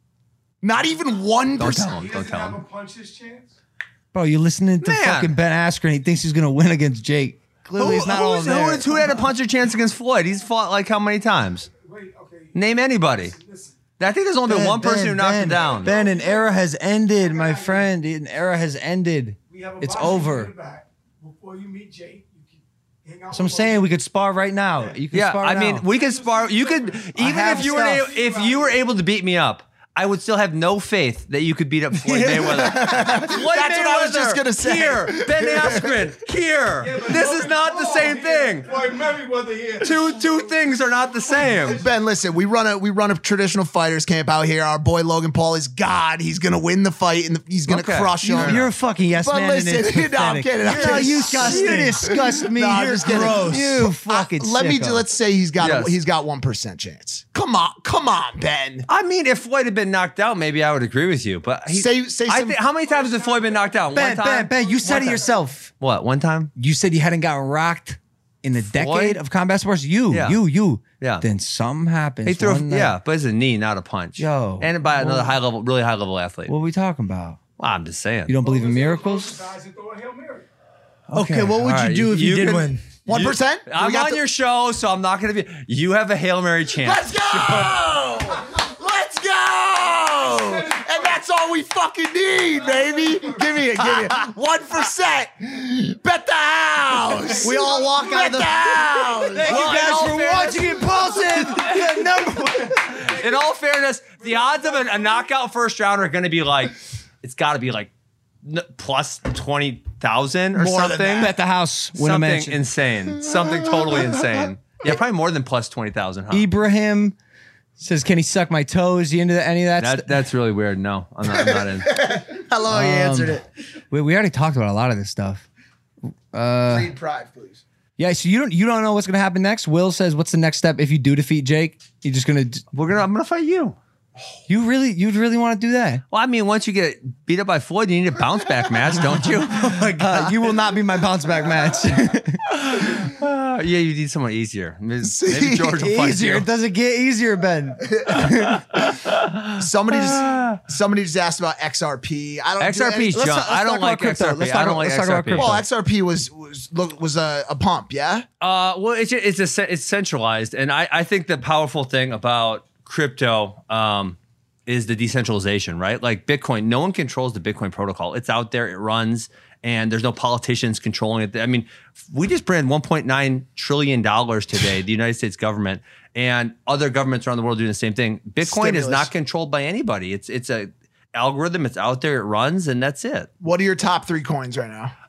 Not even 1%. Don't tell him. Don't doesn't tell have him. a punch his chance. Bro, you're listening to Man. fucking Ben Askren. He thinks he's gonna win against Jake. Clearly, it's not all there. Who had a puncher chance against Floyd? He's fought like how many times? Wait, okay. Name anybody. Listen. I think there's only been one person who knocked him down. Ben, an era has ended, my friend. An era has ended. We have a It's boxing in over. the back. Before you meet Jake, you can hang out. So I'm with saying Logan. we could spar right now. You can Yeah, spar I now. mean, we could spar. You could even have if you stuff. if you were able to beat me up. I would still have no faith that you could beat up Floyd Mayweather. Floyd That's what I was just gonna say. Here, Ben Askren. Here. This is not the same thing. Floyd Mayweather here. Two things are not the same. Ben, listen, we run a traditional fighters camp out here. Our boy Logan Paul is God. He's gonna win the fight and he's gonna Okay. crush him. You're a fucking yes But man. and listen, it's no, I'm pathetic. kidding, I'm No, kidding. you Disgusting. disgust me. No, I'm You're just kidding. gross. You fucking. sicko. Let's say he's got Yes. he's got 1% chance. Come on, Ben. I mean, if Floyd had been knocked out, maybe I would agree with you. But Say I some- think, how many times has Floyd been knocked out? Ben, One time. Ben, you said One it time. yourself. What? One time? You said you hadn't gotten rocked in a decade of combat sports. You. Yeah. Then something happens. He threw. one night. Yeah, but it's a knee, not a punch. Yo. and by another really high level athlete. What are we talking about? Well, I'm just saying. You don't believe in miracles? Guys that throw a Hail Mary. Okay, what would All you right, do if you did can- win? 1%? I'm on your show, so I'm not going to be. You have a Hail Mary chance. Let's go! Let's go! And that's all we fucking need, baby. Give me it. 1%. Bet the house. We all walk out of Bet the the. house. Thank you guys for watching Impulsive. The number one. In all fairness, the odds of a knockout first round are going to be like, it's got to be like plus 20,000 or More than something. that. Bet the house. Win a Something mansion. insane. Something totally insane. Yeah, probably more than plus 20,000, huh? Ibrahim says, "Can he suck my toes?" You into any of that? That's really weird. No, I'm not in. How long you answered it? We already talked about a lot of this stuff. Read Pride, please. Yeah, so you don't know what's gonna happen next. Will says, "What's the next step if you do defeat Jake? You're just gonna I'm gonna fight you. you'd really want to do that? Well, I mean, once you get beat up by Floyd, you need a bounce back match, don't you? You will not be my bounce back match. Yeah, you need someone easier. Maybe George will fight Easier. you. It doesn't get easier, Ben. Somebody just asked about XRP. I don't XRP's Let's junk. talk- I let's don't talk like about crypto. XRP. Let's I talk don't about- like let's talk about XRP. crypto. Well, XRP was a pump, yeah. Well, it's centralized, and I think the powerful thing about crypto is the decentralization, right? Like Bitcoin, no one controls the Bitcoin protocol. It's out there, it runs, and there's no politicians controlling it. I mean, we just branded $1.9 trillion today, the United States government, and other governments around the world doing the same thing. Bitcoin is not controlled by anybody. It's a algorithm. It's out there. It runs, and that's it. What are your top 3 coins right now?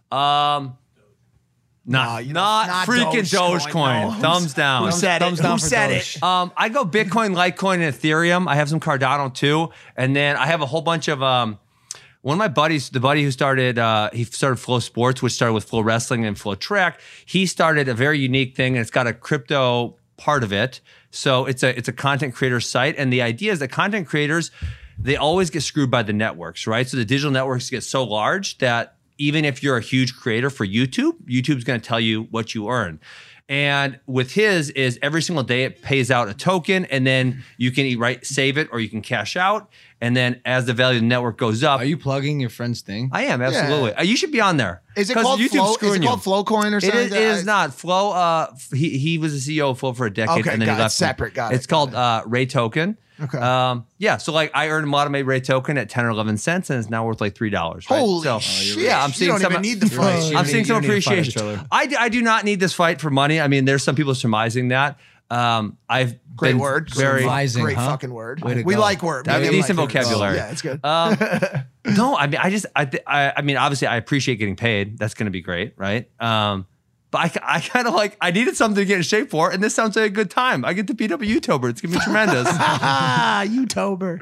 Not freaking Dogecoin. Dogecoin. No. Thumbs down. Who said thumbs it? down Who for said Doge. it? I go Bitcoin, Litecoin, and Ethereum. I have some Cardano too, and then I have a whole bunch of one of my buddies, the buddy who started Flow Sports, which started with Flow Wrestling and Flow Track. He started a very unique thing, and it's got a crypto part of it. So it's a content creator site, and the idea is that content creators, they always get screwed by the networks, right? So the digital networks get so large that even if you're a huge creator for YouTube, YouTube's going to tell you what you earn. And with his is every single day it pays out a token, and then you can save it or you can cash out. And then as the value of the network goes up, Are you plugging your friend's thing? I am absolutely. You should be on there. Is it 'Cause called YouTube's Flow? Is screwing it called you. Flowcoin or It something? is, it is not. Flow, he was the CEO of Flow for a decade, Okay, and then got he it. left. Separate, got it, It's got called Ray Token. Okay. So like I earned a automated Ray Token at 10 or 11 cents, and it's now worth like $3. Right? Holy so, shit. Yeah, I'm You seeing don't some. even need the fight. I'm seeing You some don't need to fight each appreciation. other. I do not need this fight for money. I mean, there's some people surmising that. I've Great been word. very Surmising, Great huh? fucking word. Way to We go. like word. I have We a like decent words. vocabulary. Yeah, it's good. No, I mean, I mean, obviously, I appreciate getting paid. That's going to be great, right? But I kind of I needed something to get in shape for, and this sounds like a good time. I get to beat up a YouTuber. It's going to be tremendous. YouTuber.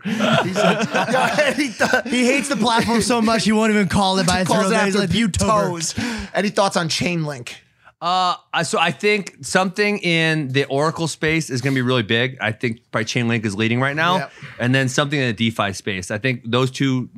He hates the platform so much he won't even call it by its real Calls it name. He's after like, "You toes. Any thoughts on Chainlink? So I think something in the Oracle space is going to be really big. I think probably Chainlink is leading right now, Yep. and then something in the DeFi space. I think those two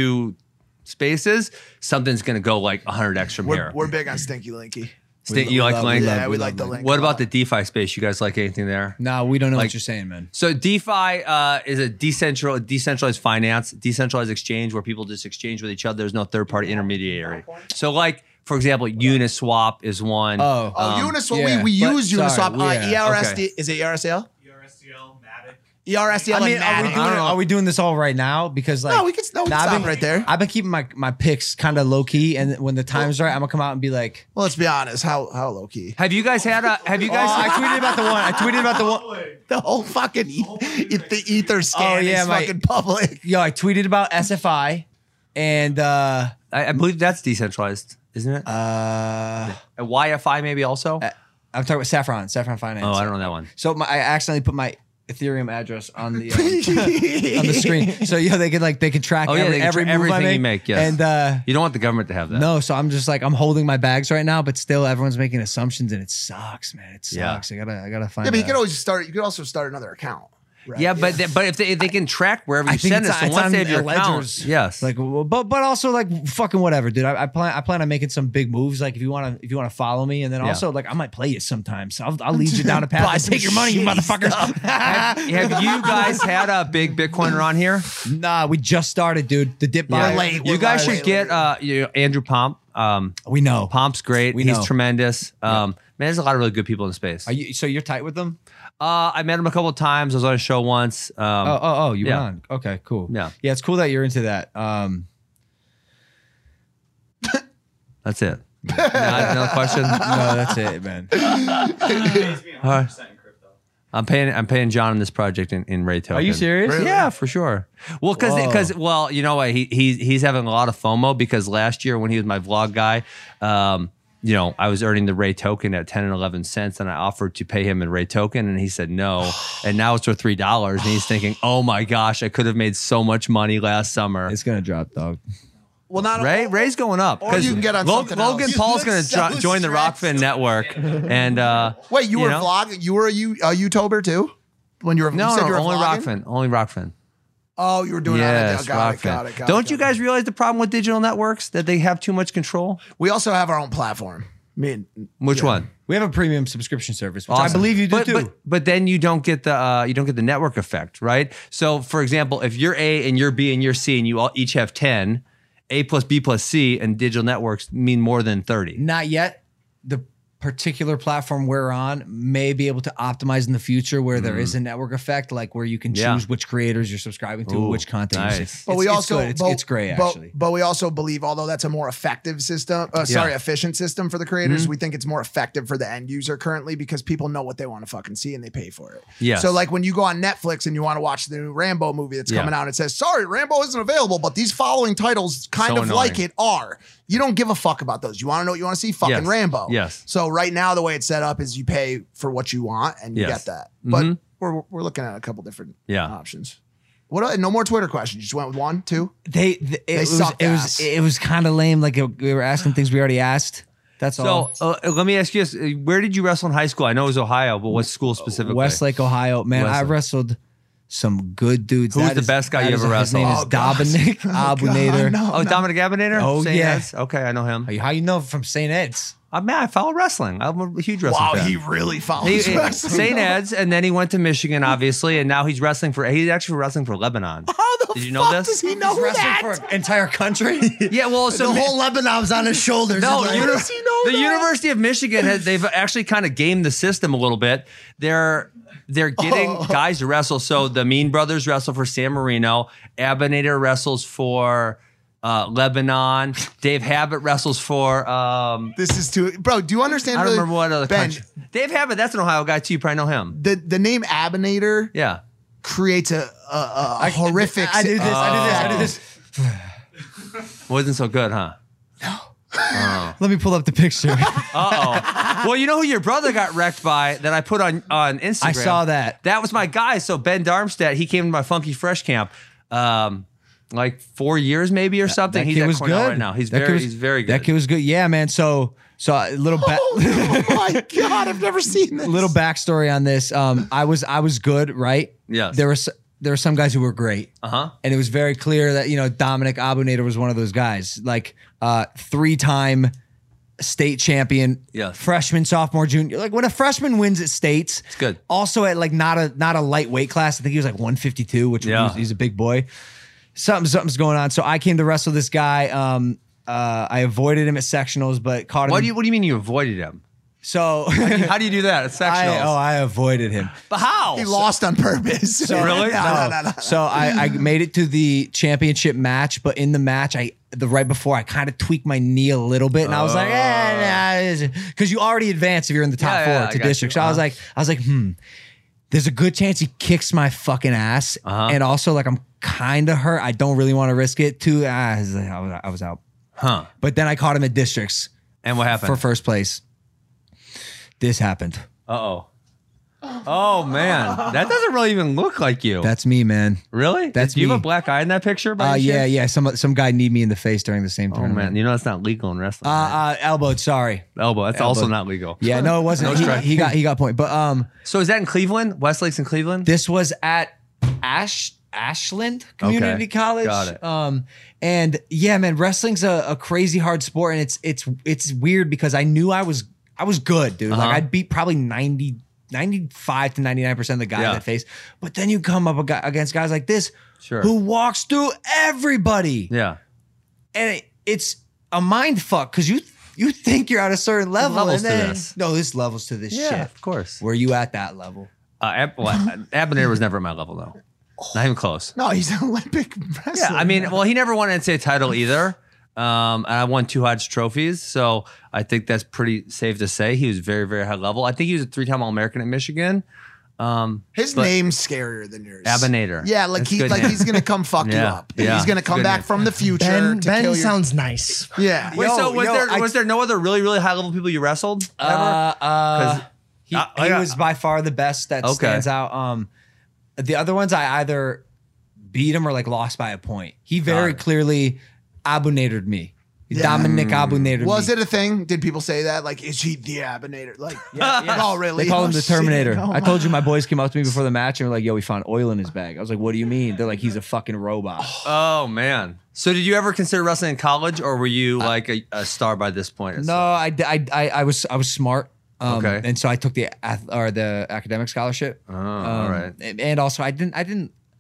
spaces, something's going to go like 100x from here. We're big on Stinky Linky. You like Link? Yeah, we like the link. What about the DeFi space? You guys like anything there? No, we don't know Like- what you're saying, man. So DeFi is a decentralized finance, decentralized exchange where people just exchange with each other. There's no third party intermediary. So like, for example, Uniswap is one. Uniswap. yeah, we but use sorry, Uniswap. yeah. ERSD. Is it ERSL? ERSTL, Matic. ERSTL I mean, and are we, Matic. doing, are we doing this all right now? Because like, No, we can stop right there. I've been keeping my picks kind of low key, and when the time's right, I'm gonna come out and be like, Well, let's be honest. How low key? Have you guys had a? Have you guys? I tweeted about the one. I tweeted about the one. The whole fucking the ether scan yeah, is my- fucking public. Yo, I tweeted about SFI, and I believe that's decentralized, isn't it? A YFI maybe also. I'm talking about Saffron Finance. Oh, I don't know that one. So I accidentally put my Ethereum address on the on the screen, so they can track Oh, yeah, every, they can every track move I everything you make. make, yes. And You don't want the government to have that. no, so I'm just like I'm holding my bags right now, but still everyone's making assumptions, and it sucks, man. It Yeah. sucks. I gotta find. Yeah, but you out. could always start. You could also start another account. Right? Yeah, but if they can track wherever I you think send it, it's so on once they have your ledgers. account, yes, Like, well, but also like fucking whatever, dude. I plan on making some big moves. Like if you want to follow me, and then also like I might play you sometimes. So I'll lead you down a path. Buy and some take your money, you shitty motherfuckers. have you guys had a big Bitcoiner on here? Nah, we just started, dude. The dip buy. late. You We're guys late. should get Andrew Pomp. We know. Pomp's great. We He's know. tremendous. Man, there's a lot of really good people in the space. Are you? So you're tight with them? I met him a couple of times. I was on a show once. You yeah. were on. Okay, cool. Yeah. yeah. It's cool that you're into that. That's it. Another question. No, that's it, man. I'm paying John on this project in Ray Token. Are you serious? Really? Yeah, for sure. Well, because you know what, he's having a lot of FOMO because last year when he was my vlog guy, I was earning the Ray Token at 10 and 11 cents, and I offered to pay him in Ray Token, and he said no, and now it's worth $3, and he's thinking, oh my gosh, I could have made so much money last summer. It's gonna drop, dog. Well, not Ray's going up. Or you can get on something Logan else. Paul's You going look so to join the stressed. Rockfin network, and Wait, you were know? vlogging? You were a YouTuber too? When you were No, you said you were only vlogging? Rockfin. Oh, you were doing Yes, it. Got Rockfin. it. Don't you guys realize the problem with digital networks that they have too much control? We also have our own platform. Which one? We have a premium subscription service, which I Awesome. believe you do but, too. But then you don't get the network effect, right? So, for example, if you're A and you're B and you're C and you all each have 10, A plus B plus C and digital networks mean more than 30. Not yet. The particular platform we're on may be able to optimize in the future where there is a network effect, like where you can choose which creators you're subscribing to, which content. Nice. But we also it's great actually. But we also believe, although that's a more effective system, efficient system for the creators, we think it's more effective for the end user currently because people know what they want to fucking see and they pay for it. Yes. So like when you go on Netflix and you want to watch the new Rambo movie that's coming out, it says, sorry, Rambo isn't available, but these following titles kind of like it are. You don't give a fuck about those. You want to know what you want to see? Fucking Rambo. Yes. So right now the way it's set up is you pay for what you want and you get that. But we're looking at a couple different options. What? No more Twitter questions. You just went with 1, 2. It was kind of lame. Like we were asking things we already asked. That's all. So let me ask you this: where did you wrestle in high school? I know it was Ohio, but what school specifically? Westlake, Ohio. Man, I wrestled some good dudes. Who's the best guy you ever wrestled? His name is Dominic Abunator. Dominic Abunator? Oh, St. yeah. Ed's? Okay, I know him. How you know from St. Ed's? Man, I follow wrestling. I'm a huge wrestling Wow, fan. he really follows wrestling. St. Ed's, and then he went to Michigan, obviously, and now he's actually wrestling for Lebanon. How the Did you know fuck this? does he know that? For an entire country? Yeah, well, so The whole Lebanon's on his shoulders. No, He's like, does he know the that? University of Michigan they've actually kind of gamed the system a little bit. They're getting guys to wrestle. So the Mean Brothers wrestle for San Marino. Abinator wrestles for Lebanon. Dave Habit wrestles for. This is too, bro. Do you understand? I don't really, remember what other Ben, country. Dave Habit, that's an Ohio guy too. You probably know him. The name Abinator Yeah. creates a horrific. I do this. Wasn't so good, huh? Let me pull up the picture. Well, you know who your brother got wrecked by that I put on Instagram? I saw that. That was my guy. So Ben Darmstadt, he came to my Funky Fresh camp. Like 4 years maybe or something. That He's kid at was Cornell good. right now. He's That kid very good. That kid was good. Yeah, man. So a little Oh my god! I've never seen this. little backstory on this. I was good, right? Yes. There were some guys who were great. Uh-huh. And it was very clear that, Dominic Abunator was one of those guys. Like 3-time state champion, Yes. freshman, sophomore, junior. Like when a freshman wins at states, it's good. Also at like not a light weight class. I think he was like 152, which he's a big boy. Something's going on. So I came to wrestle this guy. I avoided him at sectionals, but caught him. What do you mean you avoided him? So How do you do that at sectionals? I avoided him. But how? He lost on purpose. Really? No. So I made it to the championship match, but in the match, right before I kind of tweaked my knee a little bit, and I was like, because you already advanced if you're in the top Yeah, four I to got district. you. So I was like, there's a good chance he kicks my fucking ass, and also like I'm kind of hurt. I don't really want to risk it. Too, I was out. Huh. But then I caught him at districts And what happened? for first place. This happened. Uh-oh. Oh, man. That doesn't really even look like you. That's me, man. Really? That's Do you have me. a black eye in that picture? By any chance? Yeah. Some guy kneed me in the face during the same Oh, tournament. man. You know that's not legal in wrestling. right? Elbowed. Sorry. Elbow. That's also not legal. Yeah, no, it wasn't. No strike. he got point. But So is that in Cleveland? Westlake's in Cleveland? this was at Ashland Community College. Got it. And yeah, man, wrestling's a crazy hard sport, and it's weird because I knew I was good, dude. Like I'd beat probably 95 to 99% of the guys I faced. But then you come up against guys like this who walks through everybody. Yeah. And it's a mind fuck because you think you're at a certain level. levels and then, to this. No, there's levels to this Yeah, shit. of course. Were you at that level? Abinator was never at my level, though. Not even close. No, he's an Olympic wrestler. Yeah, I mean, well, he never won an NCAA title either. And I won 2 Hodge trophies, so I think that's pretty safe to say. He was very, very high level. I think he was a 3-time All-American at Michigan. His name's scarier than yours. Abinator. Yeah, like That's a good name. he's gonna come fuck you Yeah, up. yeah. He's gonna come Good back name. from the future. Ben to kill your- sounds nice. Yeah. Wait, so was there no other really, really high level people you wrestled? Ever? He I- was by far the best that Okay. stands out. The other ones I either beat him or like lost by a point. He very clearly Abunated me. Dominic Abunated Was me. it a thing? Did people say that? Like, is he the Abinator? Like, oh, really? They call Oh, him the shit. Terminator. Oh, I told you my boys came up to me before the match and were like, yo, we found oil in his bag. I was like, what do you mean? They're like, he's a fucking robot. Oh man. So did you ever consider wrestling in college, or were you like a star by this point? No, I was smart. Okay. And so I took the academic scholarship. all right. And also I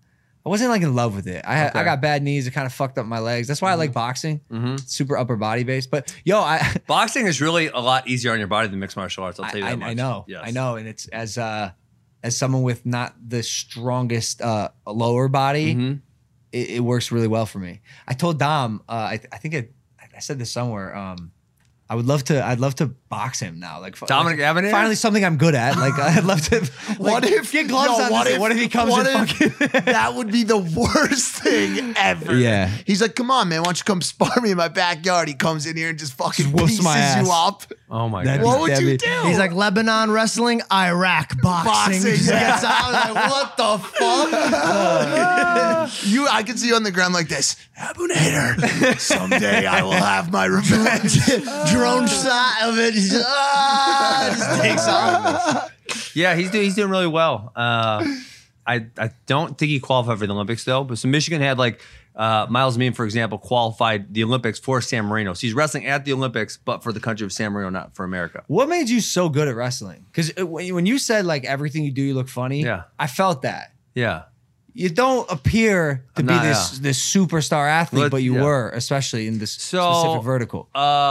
I wasn't like in love with it. I Okay. got bad knees. It kind of fucked up my legs. That's why I like boxing. Mm-hmm. Super upper body based. But yo, Boxing is really a lot easier on your body than mixed martial arts. I'll tell you that much. I know. Yes. I know. And it's as someone with not the strongest lower body, Mhm. it works really well for me. I told Dom, I think I said this somewhere. I'd love to box him now. Like Dominic Avenir? Finally something I'm good at. Like I'd love to. What if get gloves on? What if he comes what and if- fucking? that would be the worst thing ever. Yeah. He's like, come on, man. Why don't you come spar me in my backyard? He comes in here and just fucking Just whoops pieces my ass. you up. Oh my That'd god. What would that'd you be- do? He's like Lebanon wrestling, Iraq boxing. Boxing, He yeah. gets out, I was like, what the fuck? I could see you on the ground like this. Abunator, someday I will have my revenge. Drone shot of it. He just takes off. Yeah, he's doing really well. I don't think he qualified for the Olympics though. But so Michigan had like Miles Mean, for example, qualified the Olympics for San Marino. So he's wrestling at the Olympics, but for the country of San Marino, not for America. What made you so good at wrestling? Because when you said like everything you do, you look funny. Yeah. I felt that. Yeah. You don't appear to I'm be not, this superstar athlete, But- but you yeah. were, especially in this So, specific vertical.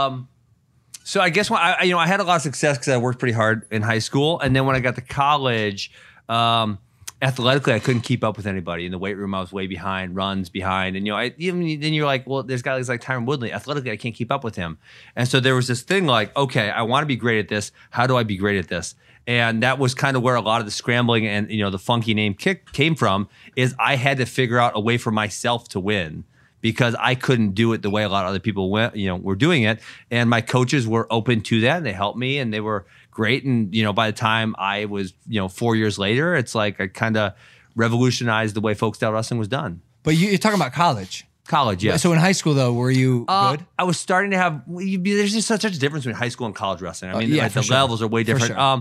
So I guess when I had a lot of success because I worked pretty hard in high school, and then when I got to college, athletically I couldn't keep up with anybody in the weight room. I was way behind, runs behind, and then you're like, well, there's guys like Tyron Woodley. Athletically, I can't keep up with him, and so there was this thing like, okay, I want to be great at this. How do I be great at this? And that was kind of where a lot of the scrambling and the funky name kick came from. Is I had to figure out a way for myself to win, because I couldn't do it the way a lot of other people were doing it. And my coaches were open to that, and they helped me, and they were great. And, by the time I was, 4 years later, it's like I kind of revolutionized the way folk style wrestling was done. But you're talking about college. College, yeah. So in high school, though, were you good? I was starting to have. There's just such a difference between high school and college wrestling. I mean, yeah, like for the sure. levels are way For different. sure.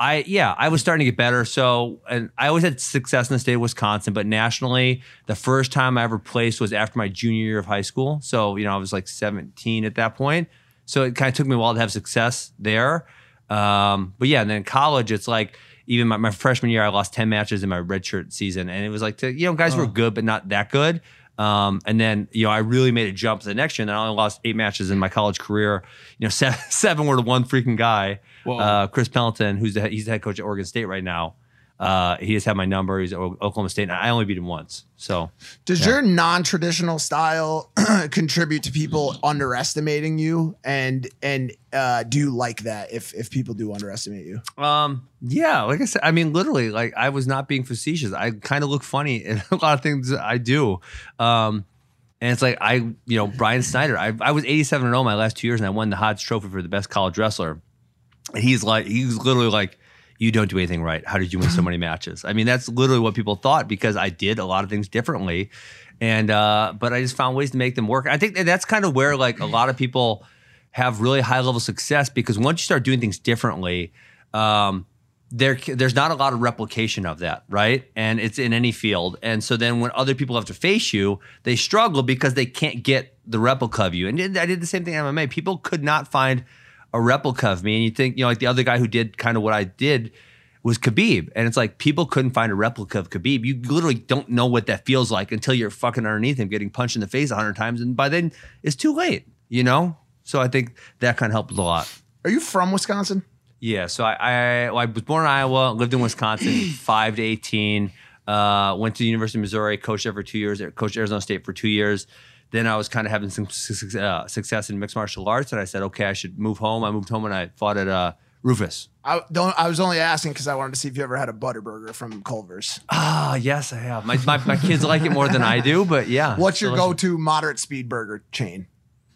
I was starting to get better. So, and I always had success in the state of Wisconsin, but nationally, the first time I ever placed was after my junior year of high school. So, I was like 17 at that point. So it kind of took me a while to have success there. But yeah, and then in college, it's like even my freshman year, I lost 10 matches in my redshirt season, and it was like guys were good, but not that good. And then, I really made a jump the next year, and then I only lost 8 matches in my college career. 7 were to one freaking guy, Chris Pendleton, he's the head coach at Oregon State right now. He just had my number. He's at Oklahoma State, and I only beat him once. So Does your non-traditional style contribute to people underestimating you? And do you like that if people do underestimate you? yeah, like I said, I mean, literally, like I was not being facetious. I kind of look funny in a lot of things that I do. And it's like Brian Snyder, I was 87-0 my last 2 years, and I won the Hodge Trophy for the best college wrestler. And he's literally like, you don't do anything right. How did you win so many matches? I mean, that's literally what people thought, because I did a lot of things differently. And, but I just found ways to make them work. I think that's kind of where like a lot of people have really high level success, because once you start doing things differently, there's not a lot of replication of that, right? And it's in any field. And so then when other people have to face you, they struggle because they can't get the replica of you. And I did the same thing in MMA. People could not find a replica of me. And you think, like the other guy who did kind of what I did was Khabib. And it's like, people couldn't find a replica of Khabib. You literally don't know what that feels like until you're fucking underneath him, getting punched in the face 100 times. And by then it's too late, So I think that kind of helped a lot. Are you from Wisconsin? Yeah. So I was born in Iowa, lived in Wisconsin 5 to 18, went to the University of Missouri, coached there for 2 years, coached Arizona State for 2 years. Then I was kind of having some success in mixed martial arts, and I said, okay, I should move home. I moved home and I fought at Rufus. I was only asking because I wanted to see if you ever had a Butterburger from Culver's. Ah, yes, I have. My kids like it more than I do, but yeah. What's your delicious. go-to moderate speed burger chain?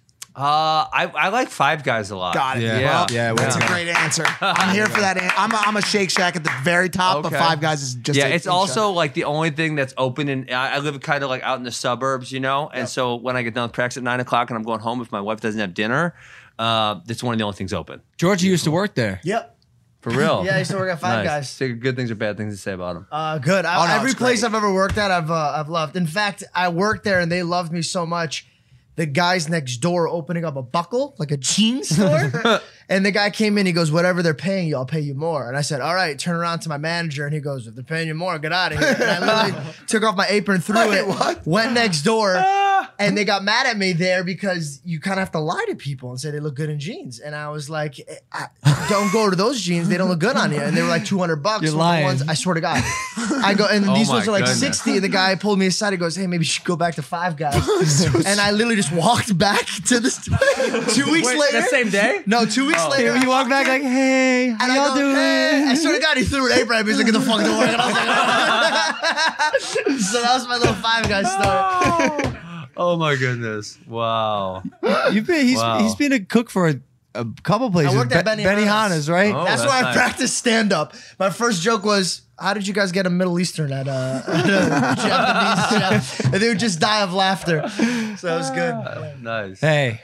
I like Five Guys a lot. Got it. Yeah. Well, that's a great answer. I'm here for that. I'm a Shake Shack at the very top, but Okay. Five Guys is just it's also like the only thing that's open, and I live kind of like out in the suburbs, And so when I get done with practice at 9 o'clock and I'm going home, if my wife doesn't have dinner, that's one of the only things open. Georgia used to work there. Yep. For real. Yeah, I used to work at Five Guys. So good things or bad things to say about them. Good. no, Every it's place great. I've ever worked at, I've loved. In fact, I worked there and they loved me so much the guy's next door opening up a buckle, like a jeans store. And the guy came in, he goes, whatever they're paying you, I'll pay you more. And I said, all right, turn around to my manager. And he goes, if they're paying you more, get out of here. And I literally took off my apron, threw it, went next door. And they got mad at me there because you kind of have to lie to people and say they look good in jeans. And I was like, don't go to those jeans. They don't look good on you. And they were like $200. You're lying. Ones, I swear to God. I go, and these my ones are like goodness. 60. And the guy pulled me aside. He goes, hey, maybe you should go back to Five Guys. And I literally just walked back to the store. 2 weeks later. The same day? No, 2 weeks later. You walk back like, hey, how And y'all I go, doing? hey. I swear to God, he threw an apron at me. He's like, get the fuck to work. And I was like, so that was my little Five Guys story. Oh my goodness! Wow. He's been a cook for a couple places. I worked at Benihana's, right? Oh, That's that's why I nice. practiced stand up. My first joke was, how did you guys get a Middle Eastern at a Japanese chef? And they would just die of laughter. So it was good. Nice. Hey,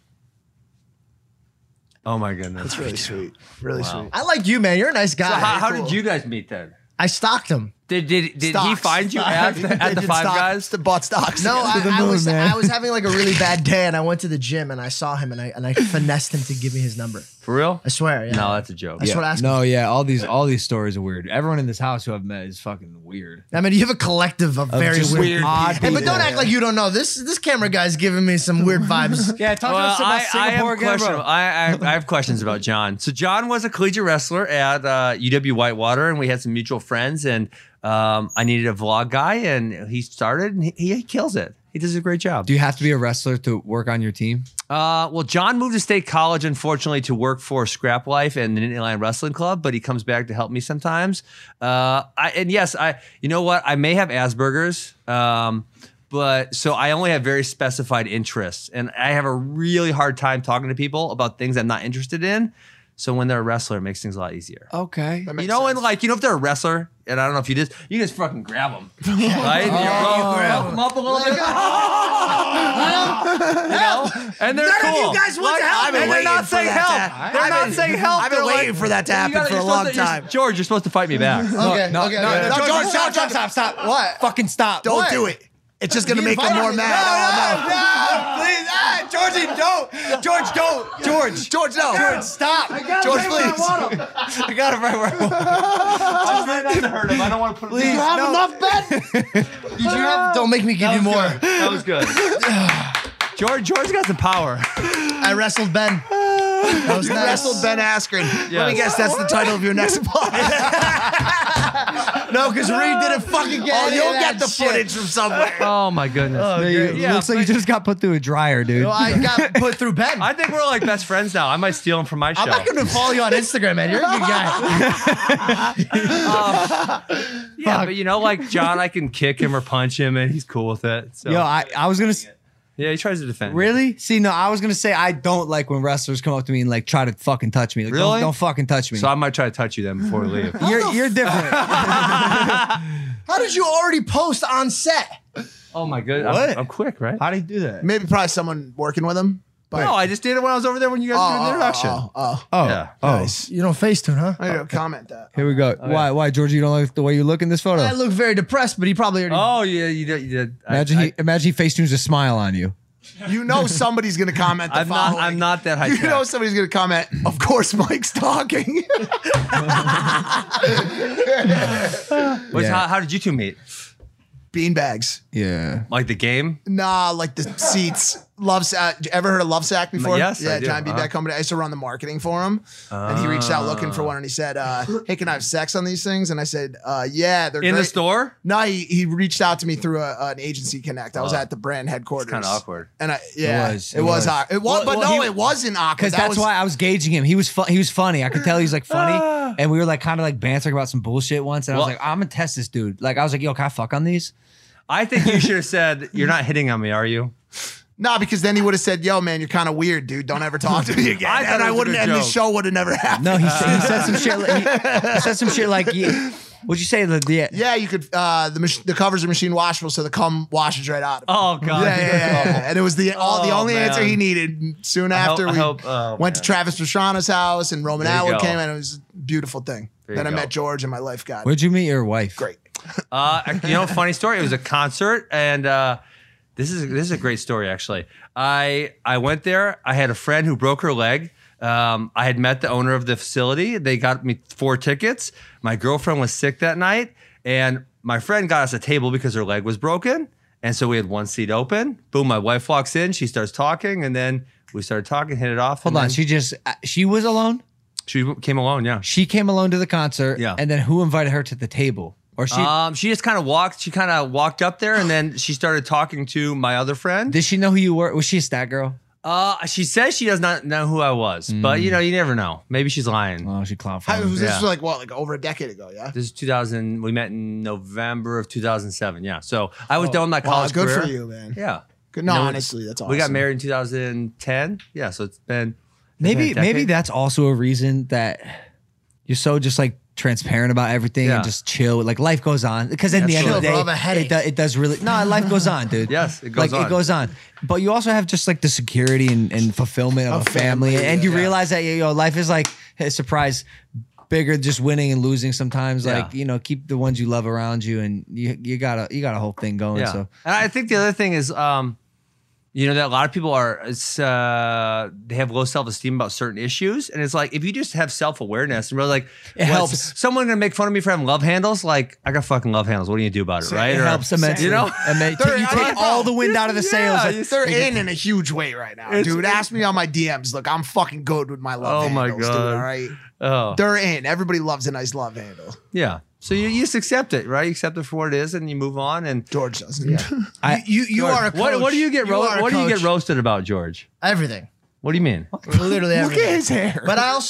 Oh my goodness. That's really sweet. Really Wow. sweet. I like you, man. You're a nice guy. So how did you guys meet then? I stalked him. Did he Stocks. find you at the They did Five stock- Guys? Bought stocks. No, together. I moon, was man. I was having like a really bad day, and I went to the gym and I saw him and I finessed him to give me his number. For real? I swear. Yeah. No, that's a joke. That's what I asked. no, yeah, all these stories are weird. Everyone in this house who I've met is fucking weird. I mean, you have a collective of very just weird, odd Hey, but people. don't act like you don't know. This camera guy's giving me some weird vibes. Yeah, talk Well, to us about Singapore again, bro. I have questions about John. So John was a collegiate wrestler at UW Whitewater, and we had some mutual friends. And I needed a vlog guy, and he started, and he kills it. He does a great job. Do you have to be a wrestler to work on your team? Well, John moved to State College, unfortunately, to work for Scrap Life and the Nittany Lion Wrestling Club, but he comes back to help me sometimes. You know what? I may have Asperger's, but so I only have very specified interests, and I have a really hard time talking to people about things I'm not interested in. So when they're a wrestler, it makes things a lot easier. Okay. That makes You know, sense. and if they're a wrestler, and I don't know if you just fucking grab them, right? You grab them up a little bit. And they're None of cool. you guys want to help And me. they're Waiting not for saying that to help. happen. They're I've not been- saying help. I've been They're like- waiting for that to happen for a long time. George, you're supposed to fight me back. Okay, No, okay, no, okay. no, George, George, stop. What? Fucking stop. Don't What? do it. It's just gonna You make them invited more me. mad. Please, Georgie, don't. George, don't. George. George, no. George, stop. George, please. I got it right where I want. I'm trying not to hurt him. I don't want to put him Please, down. no. Enough bet. Did you have? Don't make me give you more. That was good. George got some power. I wrestled Ben. That was You nice. wrestled Ben Askren. Let me Yes. guess, that's the title of your next pod. No, because Reed didn't fucking get Oh, any you'll of get that the shit. footage from somewhere. Oh my goodness. It looks like you just got put through a dryer, dude. No, I got put through Ben. I think we're like best friends now. I might steal him from my show. I'm not going to follow you on Instagram, man. You're a good guy. Yeah, but like John, I can kick him or punch him, and he's cool with it. So. Yo, I was gonna. Yeah, he tries to defend. Really? See, no, I was gonna say I don't like when wrestlers come up to me and like try to fucking touch me. Like, Really? Don't fucking touch me. So I might try to touch you then before we leave. You're different. How did you already post on set? Oh my goodness. What? I'm quick, right? How do you do that? Maybe probably someone working with him. But No, I just did it when I was over there when you guys were doing the introduction. Oh, Yeah. nice. You don't Facetune, huh? I need to comment that. Here we go. Why, George? You don't like the way you look in this photo? I look very depressed, but he probably already. Oh yeah, you did. Imagine he facetunes a smile on you. You know somebody's gonna comment the following. I'm not that high You tech. know somebody's gonna comment. Of course, Mike's talking. Yeah. How did you two meet? Beanbags. Yeah. Like the game? Nah, like the seats. Ever heard of Lovesack before? Yes, Yeah, I do. John Beanbag company. I used to run the marketing for him, and he reached out looking for one, and he said, "Hey, can I have sex on these things?" And I said, "Yeah, they're In the great." store? No, he reached out to me through an agency connect. I was at the brand headquarters. Kinda awkward. And It was. it was awkward. It was, Well, but no, he- it wasn't awkward. Because that's why I was gauging him. He was funny. I could tell he was like funny, and we were like kind of like bantering about some bullshit once. And I was Well- like, I'm gonna test this dude. Like I was like, yo, can I fuck on these? I think you should have said, "You're not hitting on me, are you?" No, because then he would have said, "Yo, man, you're kind of weird, dude. Don't ever talk to me again." I thought and it I was a wouldn't. good And the joke. show would have never happened. No, he said some shit. He said some shit like, what'd you say? Yeah, you could. The covers are machine washable, so the cum washes right out. Oh god. Yeah. And it was the only man. answer he needed. Soon after we went to Travis Pastrana's house, and Roman There you Atwood go. came, and it was a beautiful thing. There Then I you go. met George, and my life got Where'd you meet your wife? great. Funny story. It was a concert, and This is a great story, actually. I went there. I had a friend who broke her leg. I had met the owner of the facility. They got me 4 tickets. My girlfriend was sick that night, and my friend got us a table because her leg was broken. And so we had 1 seat open. Boom, my wife walks in. She starts talking, and then we started talking, hit it off. Hold on. She was alone? She came alone, yeah. She came alone to the concert. Yeah. And then who invited her to the table? Or She just kind of walked. She kind of walked up there, and then she started talking to my other friend. Did she know who you were? Was she a stat girl? She says she does not know who I was, but you never know. Maybe she's lying. Oh, she clown. Was this Yeah. like over a decade ago? Yeah. This is 2000. We met in November of 2007. Yeah, so I was done with my college good career. for you, man. Yeah. Good. No, You know, honestly, that's awesome. We got married in 2010. Yeah, so it's been Maybe a decade. that's also a reason that you're so just like transparent about everything Yeah. and just chill. Like life goes on because at the end of the Chill, bro, I have a day, headache. it does really. No, life goes on, dude. Yes, it goes Like on. it goes on. But you also have just like the security and fulfillment of a family, and you realize that life is like a surprise. Bigger just winning and losing sometimes. Yeah. Like, keep the ones you love around you, and you got a whole thing going. Yeah. So And I think the other thing is, that a lot of people they have low self-esteem about certain issues. And it's like, if you just have self-awareness and really like, It helps. Someone gonna make fun of me for having love handles. Like, I got fucking love handles. What are you gonna do about it? Right? it Or- helps immensely. You know? You take all the wind out of the sails. They're in a huge way right now, dude. Ask me on my DMs. Look, I'm fucking good with my love Oh my handles, dude, God. all right? Oh, They're in. Everybody loves a nice love handle. yeah. So you just accept it, right? You accept it for what it is, and you move on. And George doesn't. You are a coach. what do you get? What do you get roasted about, George? Everything. What do you mean? Literally Look everything. at his hair. But I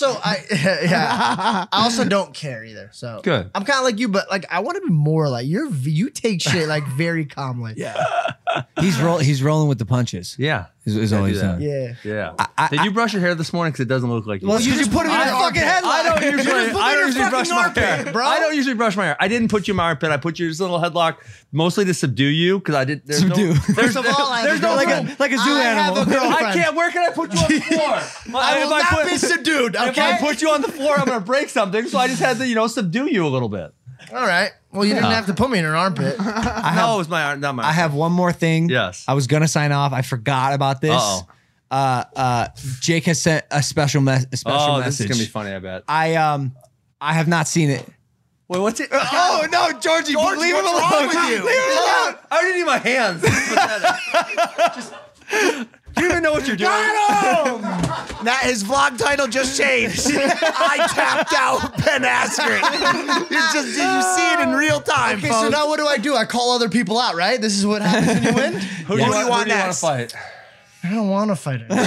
also don't care either. So Good. I'm kind of like you, but like I want to be more like you take shit like very calmly. Yeah. He's rolling with the punches. Yeah. Is Yeah, all do he's that. doing. Yeah. Yeah. Did you brush your hair this morning? Because it doesn't look like you. Well, did. you just put him in your fucking headlock. I don't usually. put I it in don't your usually brush fucking my armpit, hair, bro. I don't usually brush my hair. I didn't put you in my armpit. I put you in this little headlock mostly to subdue you because I did. There's Subdue. No, there's First of all, I have there's a no girlfriend. like a zoo I animal. have a girlfriend. I can't. Where can I put you on the floor? I will If not put- be subdued. If I Okay. put you on the floor, I'm gonna break something. So I just had to, subdue you a little bit. All right. Well, you didn't have to put me in an armpit. No, it was my not my. I have one more thing. Yes. I was gonna sign off. I forgot about this. Uh-oh. Jake has sent a special Oh, message. this is gonna be funny. I bet. I have not seen it. Wait, what's it? Oh no, Georgie, George, leave him what's alone. wrong with you? Leave him alone. I don't need my hands. This is pathetic. You don't even know what you're doing. That his vlog title just changed. I tapped out Ben Askren. You see it in real time, Okay, folks. so now what do? I call other people out, right? This is what happens when you win? Who do you want to next? fight? I don't want to fight it.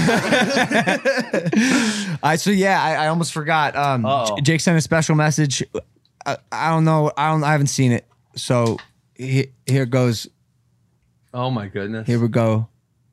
I almost forgot. Uh-oh. Jake sent a special message. I don't know. I haven't seen it. So here goes. Oh my goodness. Here we go.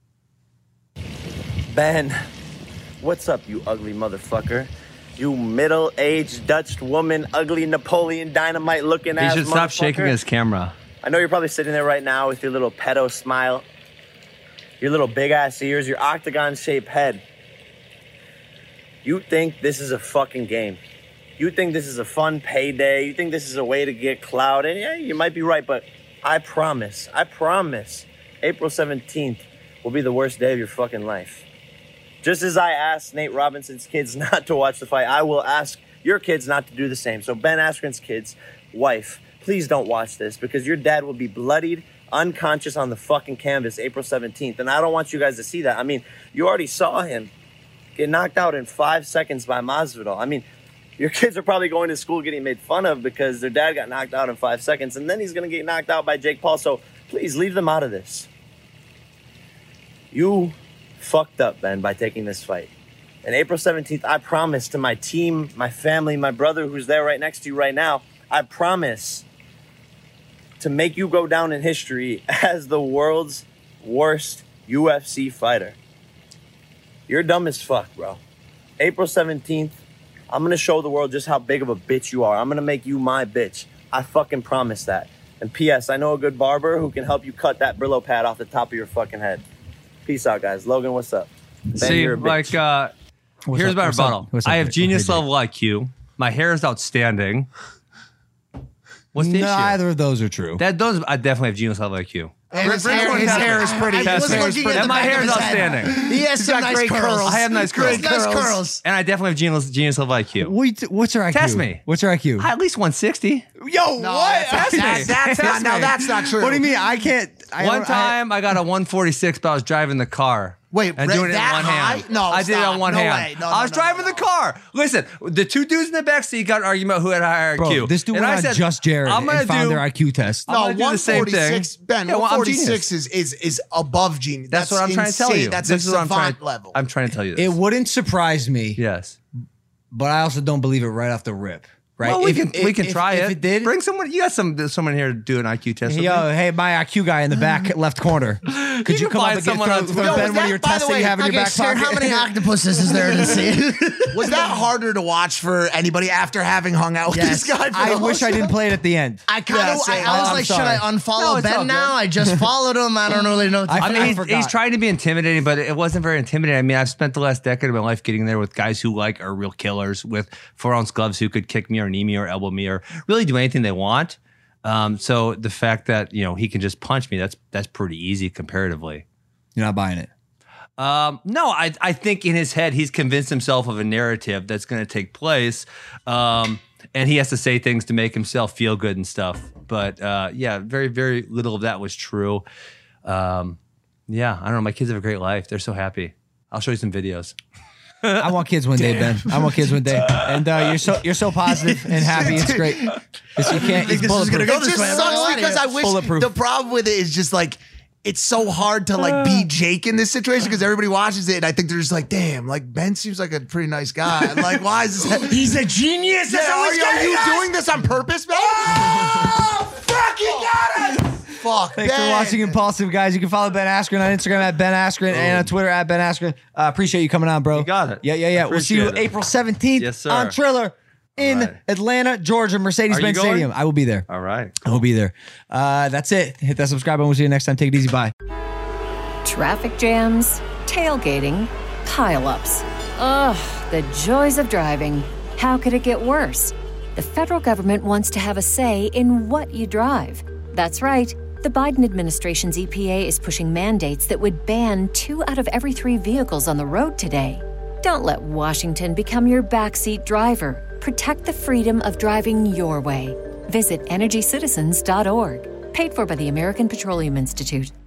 Ben, what's up, you ugly motherfucker? You middle-aged Dutch woman, ugly Napoleon Dynamite looking He ass should stop motherfucker. shaking his camera. I know you're probably sitting there right now with your little pedo smile, your little big-ass ears, your octagon-shaped head. You think this is a fucking game. You think this is a fun payday. You think this is a way to get clout. And yeah, you might be right, but I promise, April 17th will be the worst day of your fucking life. Just as I asked Nate Robinson's kids not to watch the fight, I will ask your kids not to do the same. So Ben Askren's kids, wife, please don't watch this because your dad will be bloodied, unconscious on the fucking canvas April 17th. And I don't want you guys to see that. I mean, you already saw him get knocked out in 5 seconds by Masvidal. I mean, your kids are probably going to school getting made fun of because their dad got knocked out in 5 seconds, and then he's going to get knocked out by Jake Paul. So please leave them out of this. You fucked up, Ben, by taking this fight. And April 17th, I promise to my team, my family, my brother who's there right next to you right now, I promise to make you go down in history as the world's worst UFC fighter. You're dumb as fuck, bro. April 17th, I'm gonna show the world just how big of a bitch you are. I'm gonna make you my bitch. I fucking promise that. And P.S., I know a good barber who can help you cut that Brillo pad off the top of your fucking head. Peace out, guys. Logan, what's up? Ben, See, you're a bitch. like, here's my rebuttal. What's up, I have Jake? genius Hey, Jake. level IQ. My hair is outstanding. What's the issue? Neither of those are true. I definitely have genius level IQ. And his hair is pretty. I was looking at And the my back of hair is his head. outstanding. He has some got nice great curls. curls. I have nice curls. Nice curls. And I definitely have genius level IQ. What's your IQ? Test me. What's your IQ? At least 160. Yo, No, what? that's not true. What do you mean? I can't. One time I got a 146, but I was driving the car. Wait, and doing it in that one high? hand. No, I did it stop. on one No hand. way. No, I was no, driving no. the car. Listen, the two dudes in the back seat got an argument about who had higher Bro, IQ. this dude And went I on said, Just Jared I'm gonna and found do- their IQ test. I'm No, gonna do the same thing. 146, Ben. Yeah, well, I'm 146 genius. is above genius. That's what I'm trying to tell insane. you. That's This a is what I'm savant trying. level. I'm trying to tell you this. It wouldn't surprise me, Yes. but I also don't believe it right off the rip. Right? Well, we can try if it. it did, Bring someone. You got someone here to do an IQ test. with yo, me? hey, my IQ guy in the back left corner. Could you can come up find and get someone on throw Twitter. Ben was one of your that, by tests the that you way, have in your Okay, back sir, pocket? how many octopuses is there to see? Was that harder to watch for anybody after having hung out with Yes. this guy? for I the wish whole I show? didn't play it at the end. I kind Yeah, of, same. I was I'm like, sorry. should I No, unfollow it's all Ben now? good. I just followed him. I don't really know what to I think. mean, He's forgot. trying to be intimidating, but it wasn't very intimidating. I mean, I've spent the last decade of my life getting there with guys who are real killers with 4-ounce gloves who could kick me or knee me or elbow me or really do anything they want. So the fact that he can just punch me, that's pretty easy comparatively. You're not buying it. No, I think in his head he's convinced himself of a narrative that's going to take place, and he has to say things to make himself feel good and stuff. But yeah, very very little of that was true. Yeah, I don't know. My kids have a great life. They're so happy. I'll show you some videos. I want kids one day, Ben. I want kids one day. And you're so positive and happy. It's great. You can't. It's this is gonna bulletproof. go It this just way. I'm sucks not because lying. I wish Bulletproof. the problem with it is just like it's so hard to like be Jake in this situation because everybody watches it and I think they're just like, damn, like Ben seems like a pretty nice guy. I'm like, why is this? He's a genius. That's how he's Are you getting us. doing this on purpose, Ben? Oh, fuck, he got us! Fuck, Thanks Ben. for watching Impulsive, guys. You can follow Ben Askren on Instagram at Ben Askren and on Twitter at Ben Askren. Appreciate you coming on, bro. You got it. Yeah. We'll see you Appreciate it. April 17th Yes, sir. on Triller in All right. Atlanta, Georgia, Are Mercedes-Benz you going? Stadium. I will be there. All right. I will be there. That's it. Hit that subscribe button. We'll see you next time. Take it easy. Bye. Traffic jams, tailgating, pileups. Ugh, the joys of driving. How could it get worse? The federal government wants to have a say in what you drive. That's right. The Biden administration's EPA is pushing mandates that would ban 2 out of every 3 vehicles on the road today. Don't let Washington become your backseat driver. Protect the freedom of driving your way. Visit EnergyCitizens.org. Paid for by the American Petroleum Institute.